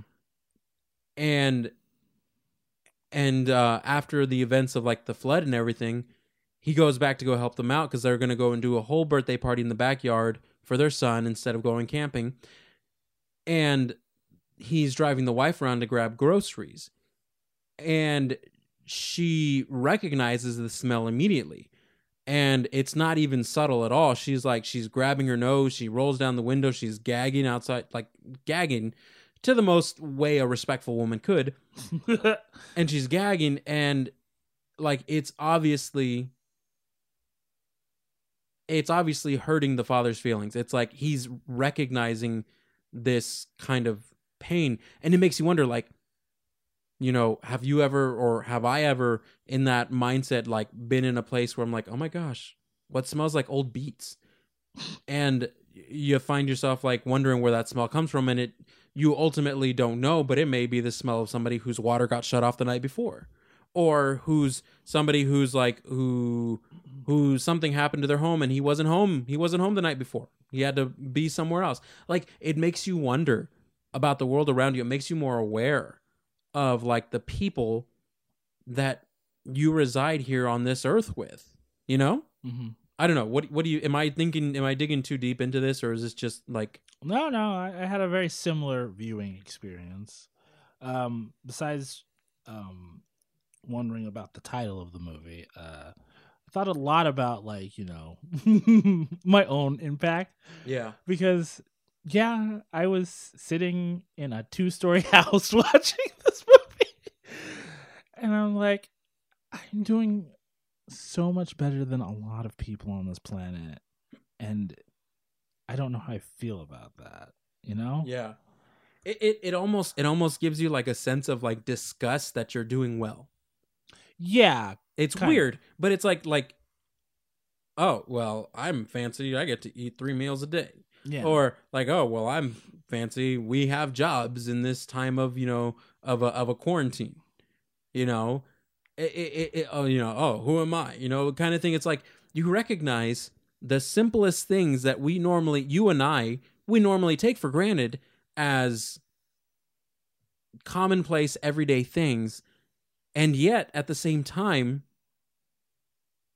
And after the events of like the flood and everything, he goes back to go help them out because they're going to go and do a whole birthday party in the backyard for their son instead of going camping. And he's driving the wife around to grab groceries. And she recognizes the smell immediately. And it's not even subtle at all. She's grabbing her nose. She rolls down the window. She's gagging outside, like gagging to the most way a respectful woman could. And she's gagging, and like it's obviously hurting the father's feelings. It's like he's recognizing this kind of pain, and it makes you wonder, like, have you ever, or have I ever in that mindset, like been in a place where I'm like, oh my gosh, what smells like old beets? And you find yourself like wondering where that smell comes from, and you ultimately don't know, but it may be the smell of somebody whose water got shut off the night before, or who's somebody who's like, who something happened to their home and he wasn't home the night before. He had to be somewhere else. Like, it makes you wonder about the world around you. It makes you more aware of like the people that you reside here on this earth with, Mm-hmm. I don't know. What do you, am I digging too deep into this, or is this just like... No, I had a very similar viewing experience. Besides wondering about the title of the movie, I thought a lot about like, my own impact. Yeah. Because I was sitting in a 2-story house watching this movie. And I'm like, I'm doing so much better than a lot of people on this planet. And I don't know how I feel about that, Yeah. It almost gives you like a sense of like disgust that you're doing well. Yeah. It's weird, but it's like, oh, well, I'm fancy. I get to eat 3 meals a day. Yeah. Or like, oh, well, I'm fancy. We have jobs in this time of, of a quarantine, oh, who am I? Kind of thing. It's like you recognize the simplest things that we normally take for granted as commonplace everyday things. And yet at the same time,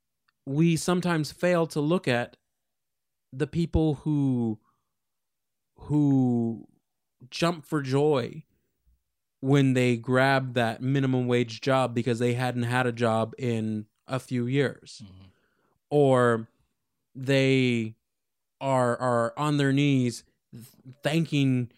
we sometimes fail to look at the people who who jump for joy when they grab that minimum wage job because they hadn't had a job in a few years. Or they are on their knees thanking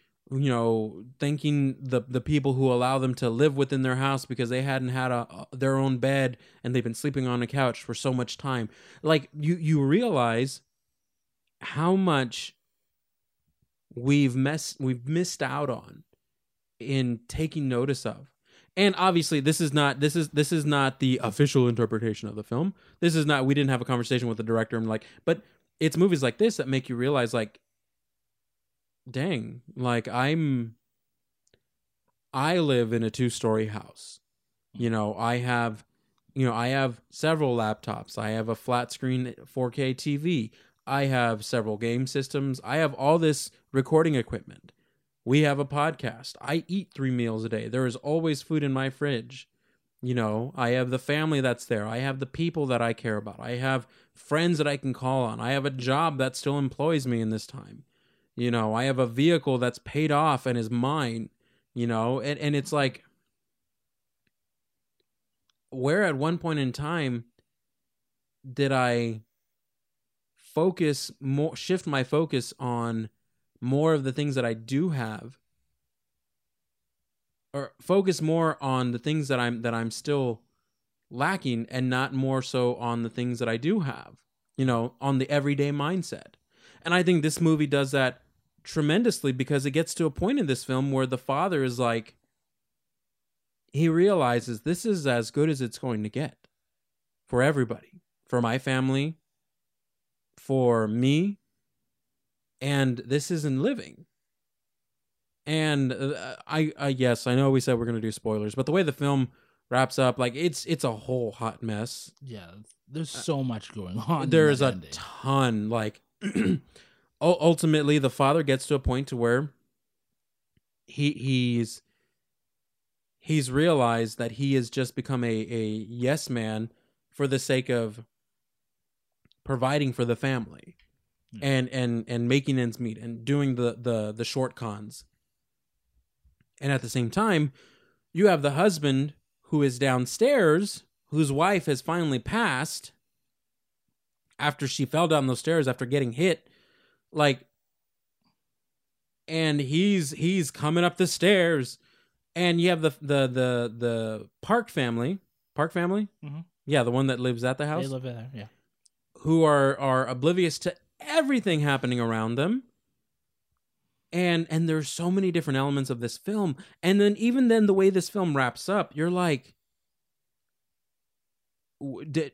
the people who allow them to live within their house because they hadn't had their own bed and they've been sleeping on a couch for so much time. Like you realize how much we've missed out on in taking notice of. And obviously this is not the official interpretation of the film. This is not, we didn't have a conversation with the director and but it's movies like this that make you realize like, dang, like I live in a 2-story house. I have several laptops. I have a flat screen 4K TV. I have several game systems. I have all this recording equipment. We have a podcast. I eat 3 meals a day. There is always food in my fridge. I have the family that's there. I have the people that I care about. I have friends that I can call on. I have a job that still employs me in this time. I have a vehicle that's paid off and is mine, and it's like, where at one point in time did I shift my focus on more of the things that I do have, or focus more on the things that I'm still lacking and not more so on the things that I do have, on the everyday mindset. And I think this movie does that tremendously because it gets to a point in this film where the father is like, he realizes this is as good as it's going to get for everybody, for my family, for me, and this isn't living. And yes, I know we said we're going to do spoilers, but the way the film wraps up, like it's a whole hot mess. Yeah, there's so much going on. There's a ton. Like ultimately, the father gets to a point to where he's realized that he has just become a yes man for the sake of providing for the family. And making ends meet and doing the short cons. And at the same time, you have the husband who is downstairs, whose wife has finally passed after she fell down those stairs after getting hit. And he's coming up the stairs, and you have the Park family. Park family? Mm-hmm. Yeah, the one that lives at the house. They live there, yeah. Who are oblivious to everything happening around them. And there's so many different elements of this film. And then even then the way this film wraps up, you're like, did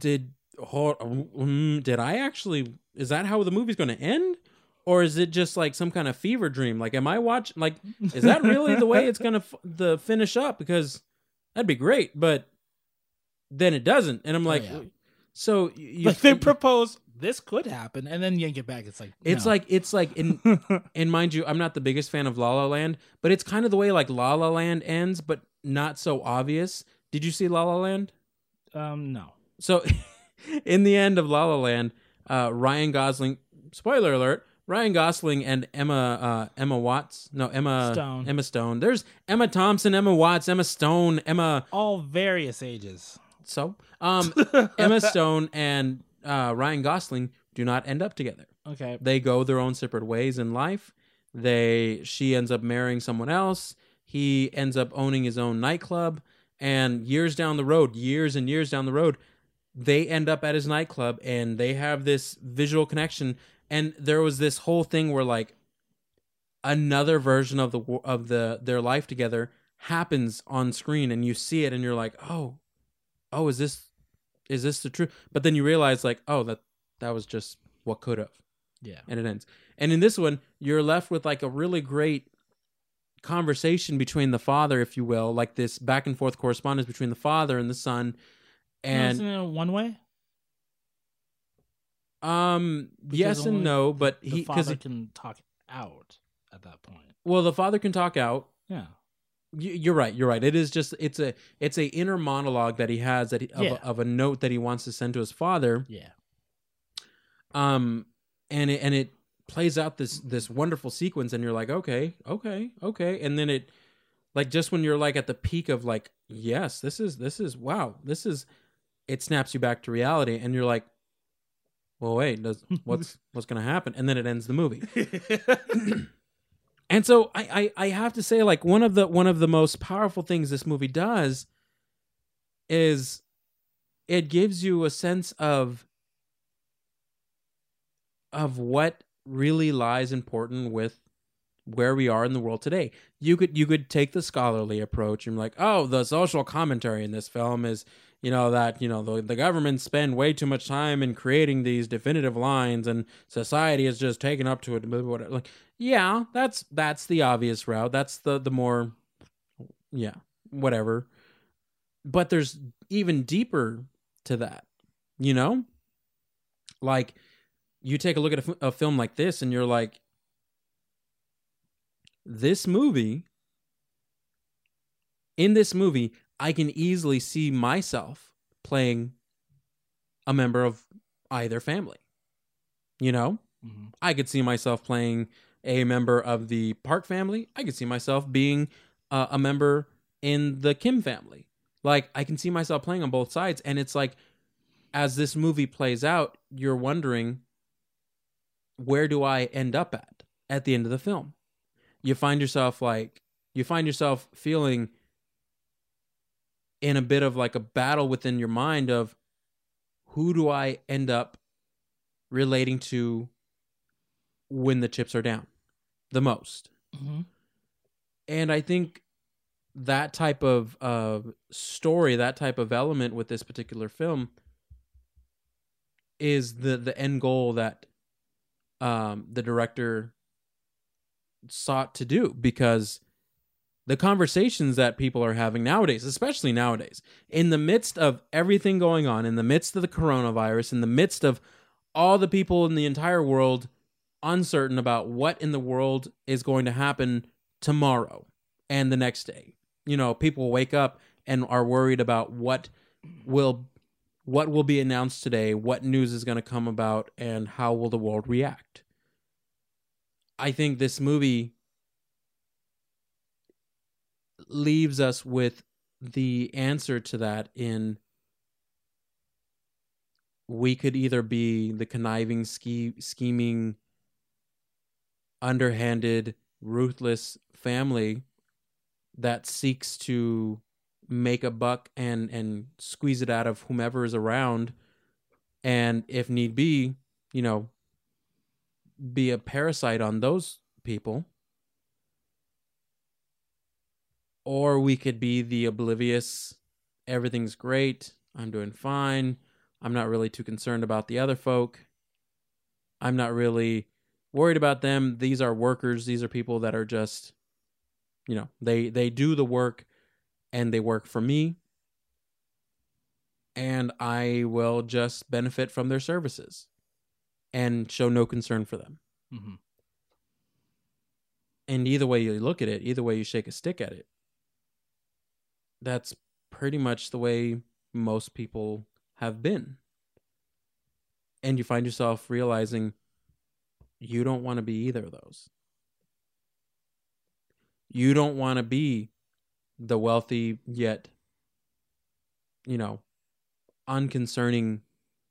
I actually, is that how the movie's going to end? Or is it just like some kind of fever dream? Like, am I watching, like, is that really the way it's going to finish up? Because that'd be great, but then it doesn't. And I'm like, so they propose this could happen, and then yank it back. It's like, no. it's like and mind you, I'm not the biggest fan of La La Land, but it's kind of the way like La La Land ends, but not so obvious. Did you see La La Land? No. So in the end of La La Land, Ryan Gosling, spoiler alert, Ryan Gosling and Emma Stone. There's Emma Thompson, Emma Watts, Emma Stone, all various ages. So, Emma Stone and Ryan Gosling do not end up together. Okay. They go their own separate ways in life. She ends up marrying someone else. He ends up owning his own nightclub. And years and years down the road, they end up at his nightclub and they have this visual connection. And there was this whole thing where like another version of their life together happens on screen, and you see it and you're like, oh, is this the truth? But then you realize like, oh, that was just what could have. Yeah. And it ends. And in this one, you're left with like a really great conversation between the father, if you will, like this back and forth correspondence between the father and the son. And isn't it one way? Yes and no, but the father can talk out at that point. Well, the father can talk out. Yeah. You're right. It is just it's a inner monologue that he has of a note that he wants to send to his father. Yeah. And it plays out this wonderful sequence, and you're like, okay, and then it, like, just when you're like at the peak of like, yes, this is wow, it snaps you back to reality, and you're like, well, wait, what's gonna happen? And then it ends the movie. And so I have to say, like, one of the most powerful things this movie does is it gives you a sense of what really lies important with where we are in the world today. You could take the scholarly approach and be like, oh, the social commentary in this film is, that, the government spend way too much time in creating these definitive lines and society is just taken up to it. Whatever. Like, yeah, that's the obvious route. That's the more, yeah, whatever. But there's even deeper to that, like, you take a look at a film like this and you're like, in this movie, I can easily see myself playing a member of either family. Mm-hmm. I could see myself playing a member of the Park family. I could see myself being a member in the Kim family. Like, I can see myself playing on both sides. And it's like, as this movie plays out, you're wondering, where do I end up at the end of the film? You find yourself feeling in a bit of like a battle within your mind of, who do I end up relating to when the chips are down the most? Mm-hmm. And I think that type of story, that type of element with this particular film is the end goal that the director sought to do, because the conversations that people are having nowadays, especially nowadays, in the midst of everything going on, in the midst of the coronavirus, in the midst of all the people in the entire world uncertain about what in the world is going to happen tomorrow and the next day. People wake up and are worried about what will be announced today, what news is going to come about, and how will the world react. I think this movie leaves us with the answer to that in, we could either be the conniving, scheming, underhanded, ruthless family that seeks to make a buck and squeeze it out of whomever is around, and if need be, be a parasite on those people. Or we could be the oblivious, everything's great, I'm doing fine, I'm not really too concerned about the other folk, I'm not really worried about them, these are workers, these are people that are just, they do the work and they work for me, and I will just benefit from their services and show no concern for them. Mm-hmm. And either way you look at it, either way you shake a stick at it, that's pretty much the way most people have been. And you find yourself realizing you don't want to be either of those. You don't want to be the wealthy yet, unconcerning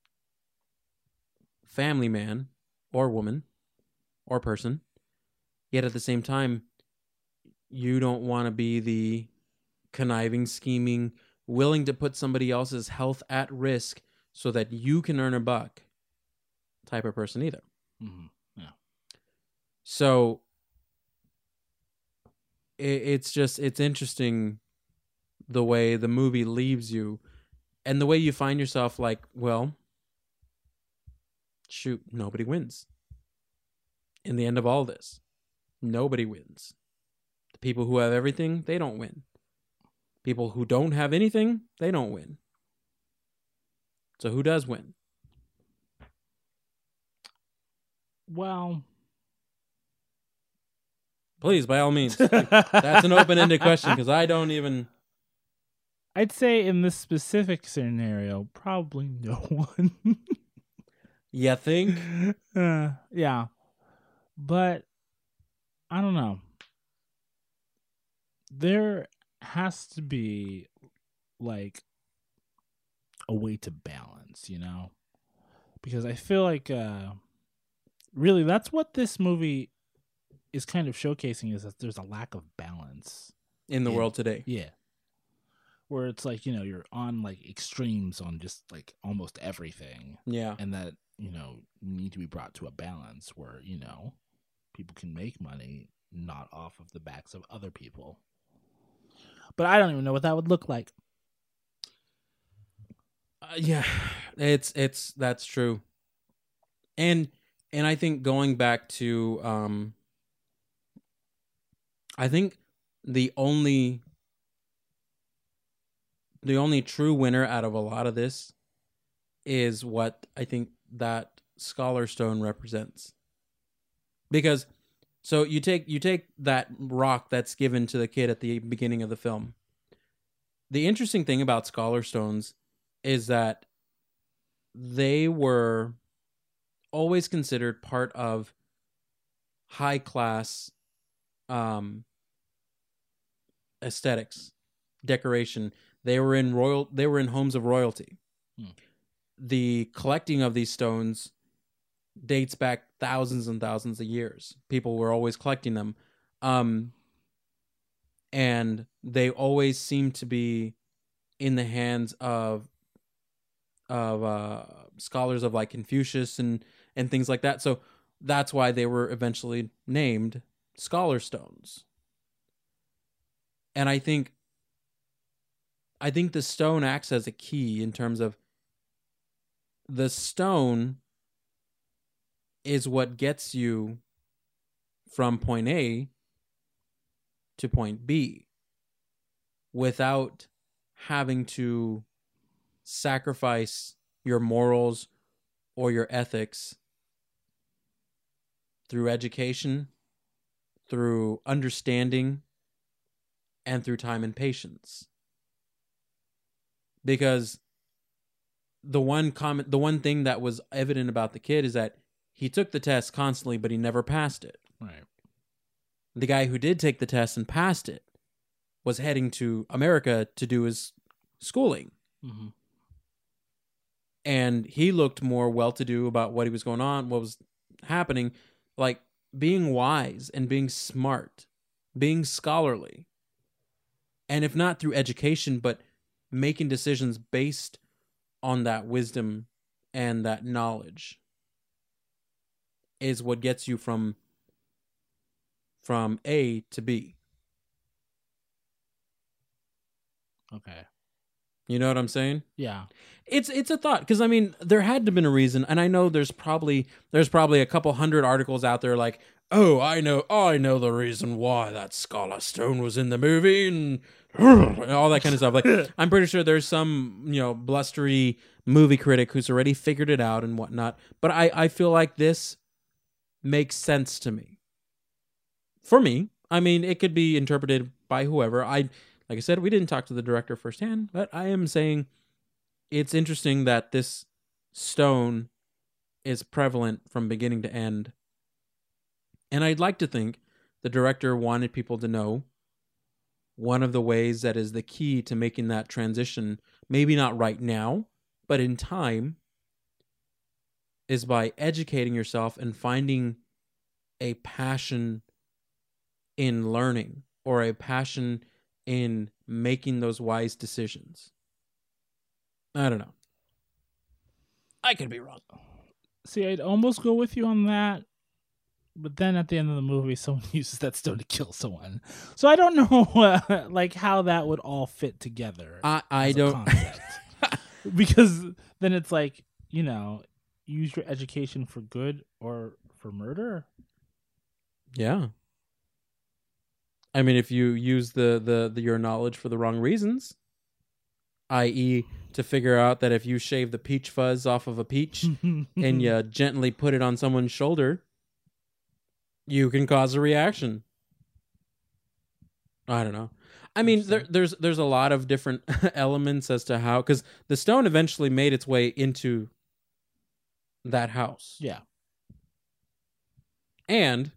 family man or woman or person. Yet at the same time, you don't want to be the conniving, scheming, willing to put somebody else's health at risk so that you can earn a buck type of person either. Mm-hmm. Yeah. So it's interesting the way the movie leaves you and the way you find yourself like, well, shoot, nobody wins. In the end of all this, nobody wins. The people who have everything, they don't win. People who don't have anything, they don't win. So who does win? Well, please, by all means. That's an open-ended question because I don't even... I'd say in this specific scenario, probably no one. You think? Yeah. But I don't know. There has to be like a way to balance, you know? Because I feel like really that's what this movie is kind of showcasing, is that there's a lack of balance in the world today. Yeah. Where it's like, you're on like extremes on just like almost everything. Yeah. And that, need to be brought to a balance where, people can make money not off of the backs of other people. But I don't even know what that would look like. Yeah, that's true. And I think going back to I think the only true winner out of a lot of this is what I think that Scholar Stone represents. Because so you take that rock that's given to the kid at the beginning of the film. The interesting thing about Scholar Stones is that they were always considered part of high class aesthetics, decoration. They were in homes of royalty. The collecting of these stones dates back thousands and thousands of years. People were always collecting them. And they always seem to be in the hands of scholars of like Confucius and things like that. So that's why they were eventually named Scholar Stones. And I think the stone acts as a key in terms of the stone is what gets you from point A to point B without having to sacrifice your morals or your ethics through education, through understanding, and through time and patience. Because the one thing that was evident about the kid is that he took the test constantly, but he never passed it. Right. The guy who did take the test and passed it was heading to America to do his schooling. Mm-hmm. And he looked more well-to-do about what he was going on, what was happening, like being wise and being smart, being scholarly. And if not through education, but making decisions based on that wisdom and that knowledge is what gets you from A to B. Okay. You know what I'm saying? Yeah. It's a thought, because I mean there had to have been a reason, and I know there's probably a couple hundred articles out there like, oh, I know the reason why that Scholar Stone was in the movie and all that kind of stuff. Like I'm pretty sure there's some blustery movie critic who's already figured it out and whatnot. But I feel like this makes sense to me. For me, I mean, it could be interpreted by whoever. Like I said, we didn't talk to the director firsthand, but I am saying it's interesting that this stone is prevalent from beginning to end. And I'd like to think the director wanted people to know one of the ways that is the key to making that transition, maybe not right now, but in time, is by educating yourself and finding a passion in learning or a passion in making those wise decisions. I don't know. I could be wrong. See, I'd almost go with you on that, but then at the end of the movie, someone uses that stone to kill someone. So I don't know, like how that would all fit together. I don't. Because then it's like, use your education for good or for murder. Yeah. I mean, if you use the your knowledge for the wrong reasons, i.e. to figure out that if you shave the peach fuzz off of a peach and you gently put it on someone's shoulder, you can cause a reaction. I don't know. I mean, there's a lot of different elements as to how, because the stone eventually made its way into that house. Yeah. And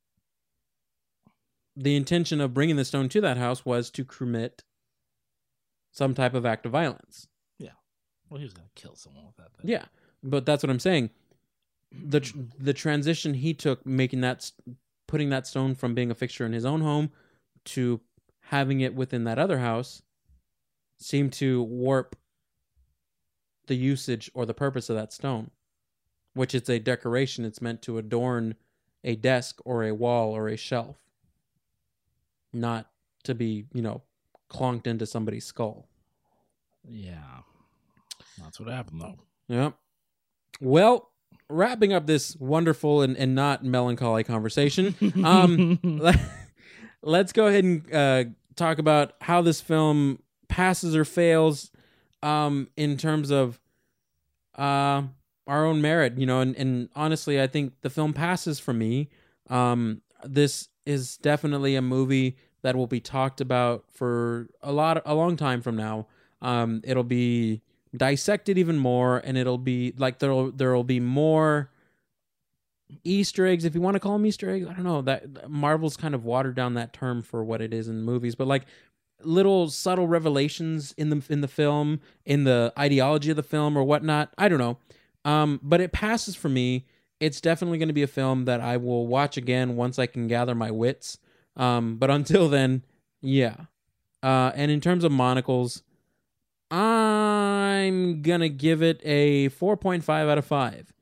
the intention of bringing the stone to that house was to commit some type of act of violence. Yeah. Well, he was going to kill someone with that thing. Yeah, but that's what I'm saying. The transition he took, putting that stone from being a fixture in his own home to having it within that other house, seemed to warp the usage or the purpose of that stone, which it's a decoration. It's meant to adorn a desk or a wall or a shelf, not to be, clonked into somebody's skull. Yeah. That's what happened, though. Yep. Well, wrapping up this wonderful and not melancholy conversation, let's go ahead and talk about how this film passes or fails in terms of our own merit, and honestly, I think the film passes for me. This is definitely a movie that will be talked about for a long time from now. It'll be dissected even more, and it'll be like there'll be more Easter eggs, if you want to call them Easter eggs. I don't know, that Marvel's kind of watered down that term for what it is in movies, but like little subtle revelations in the film, in the ideology of the film or whatnot. I don't know. But it passes for me. It's definitely going to be a film that I will watch again once I can gather my wits. But until then, yeah. And in terms of monocles, I'm going to give it a 4.5 out of 5.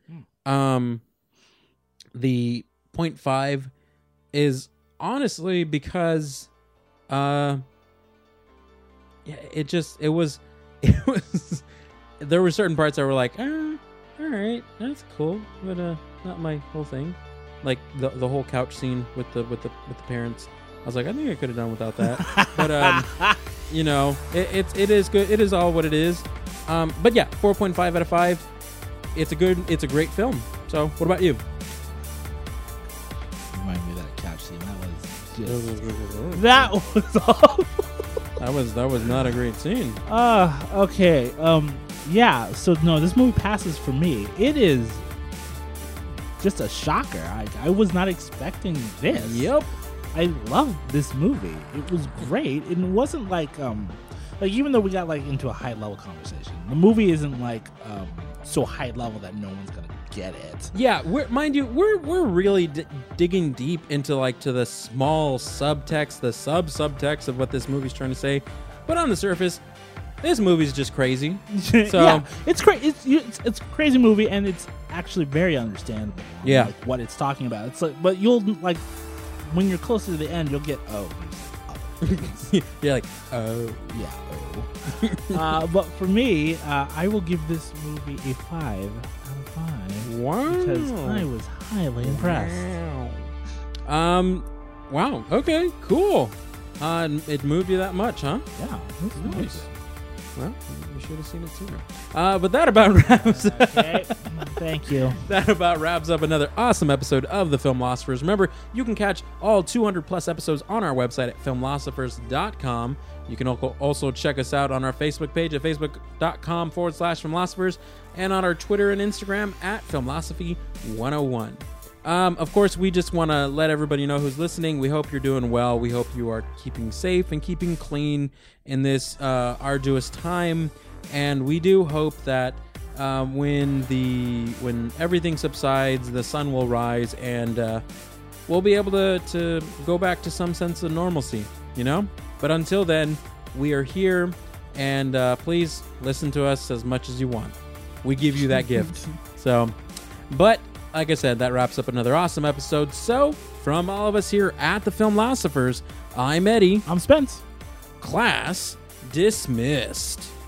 The 0.5 is honestly because it was there were certain parts that were like, all right, that's cool, but not my whole thing. Like the whole couch scene with the parents. I was like, I think I could have done without that. But it is good. It is all what it is. But yeah, 4.5 out of 5. It's a great film. So what about you? Remind me of that couch scene. That was awful. That was not a great scene. Okay. Yeah. So no, this movie passes for me. It is just a shocker. I was not expecting this. Yep. I loved this movie. It was great. And it wasn't like even though we got like into a high level conversation, the movie isn't like so high level that no one's gonna get it. Yeah, we're really digging deep into to the small subtext, the subtext of what this movie's trying to say. But on the surface, this movie's just crazy. So yeah, it's a crazy movie, and it's actually very understandable. Yeah, like what it's talking about. It's like, but you'll like when you're closer to the end, you'll get you're like, oh yeah, but for me, I will give this movie a 5 out of 5. Wow, because I was highly impressed. Wow. Okay. Cool. It moved you that much, huh? Yeah. That's nice. Well, you should have seen it sooner. But that about wraps up. Okay. Thank you. That about wraps up another awesome episode of The Filmlosophers. Remember, you can catch all 200 plus episodes on our website at filmlosophers.com. You can also check us out on our Facebook page at facebook.com/filmlosophers and on our Twitter and Instagram at Filmlosophy101. Of course, we just want to let everybody know who's listening. We hope you're doing well. We hope you are keeping safe and keeping clean in this arduous time. And we do hope that when everything subsides, the sun will rise and we'll be able to go back to some sense of normalcy, But until then, we are here, and please listen to us as much as you want. We give you that gift. But like I said, that wraps up another awesome episode. So, from all of us here at the Filmlosophers, I'm Eddie. I'm Spence. Class dismissed.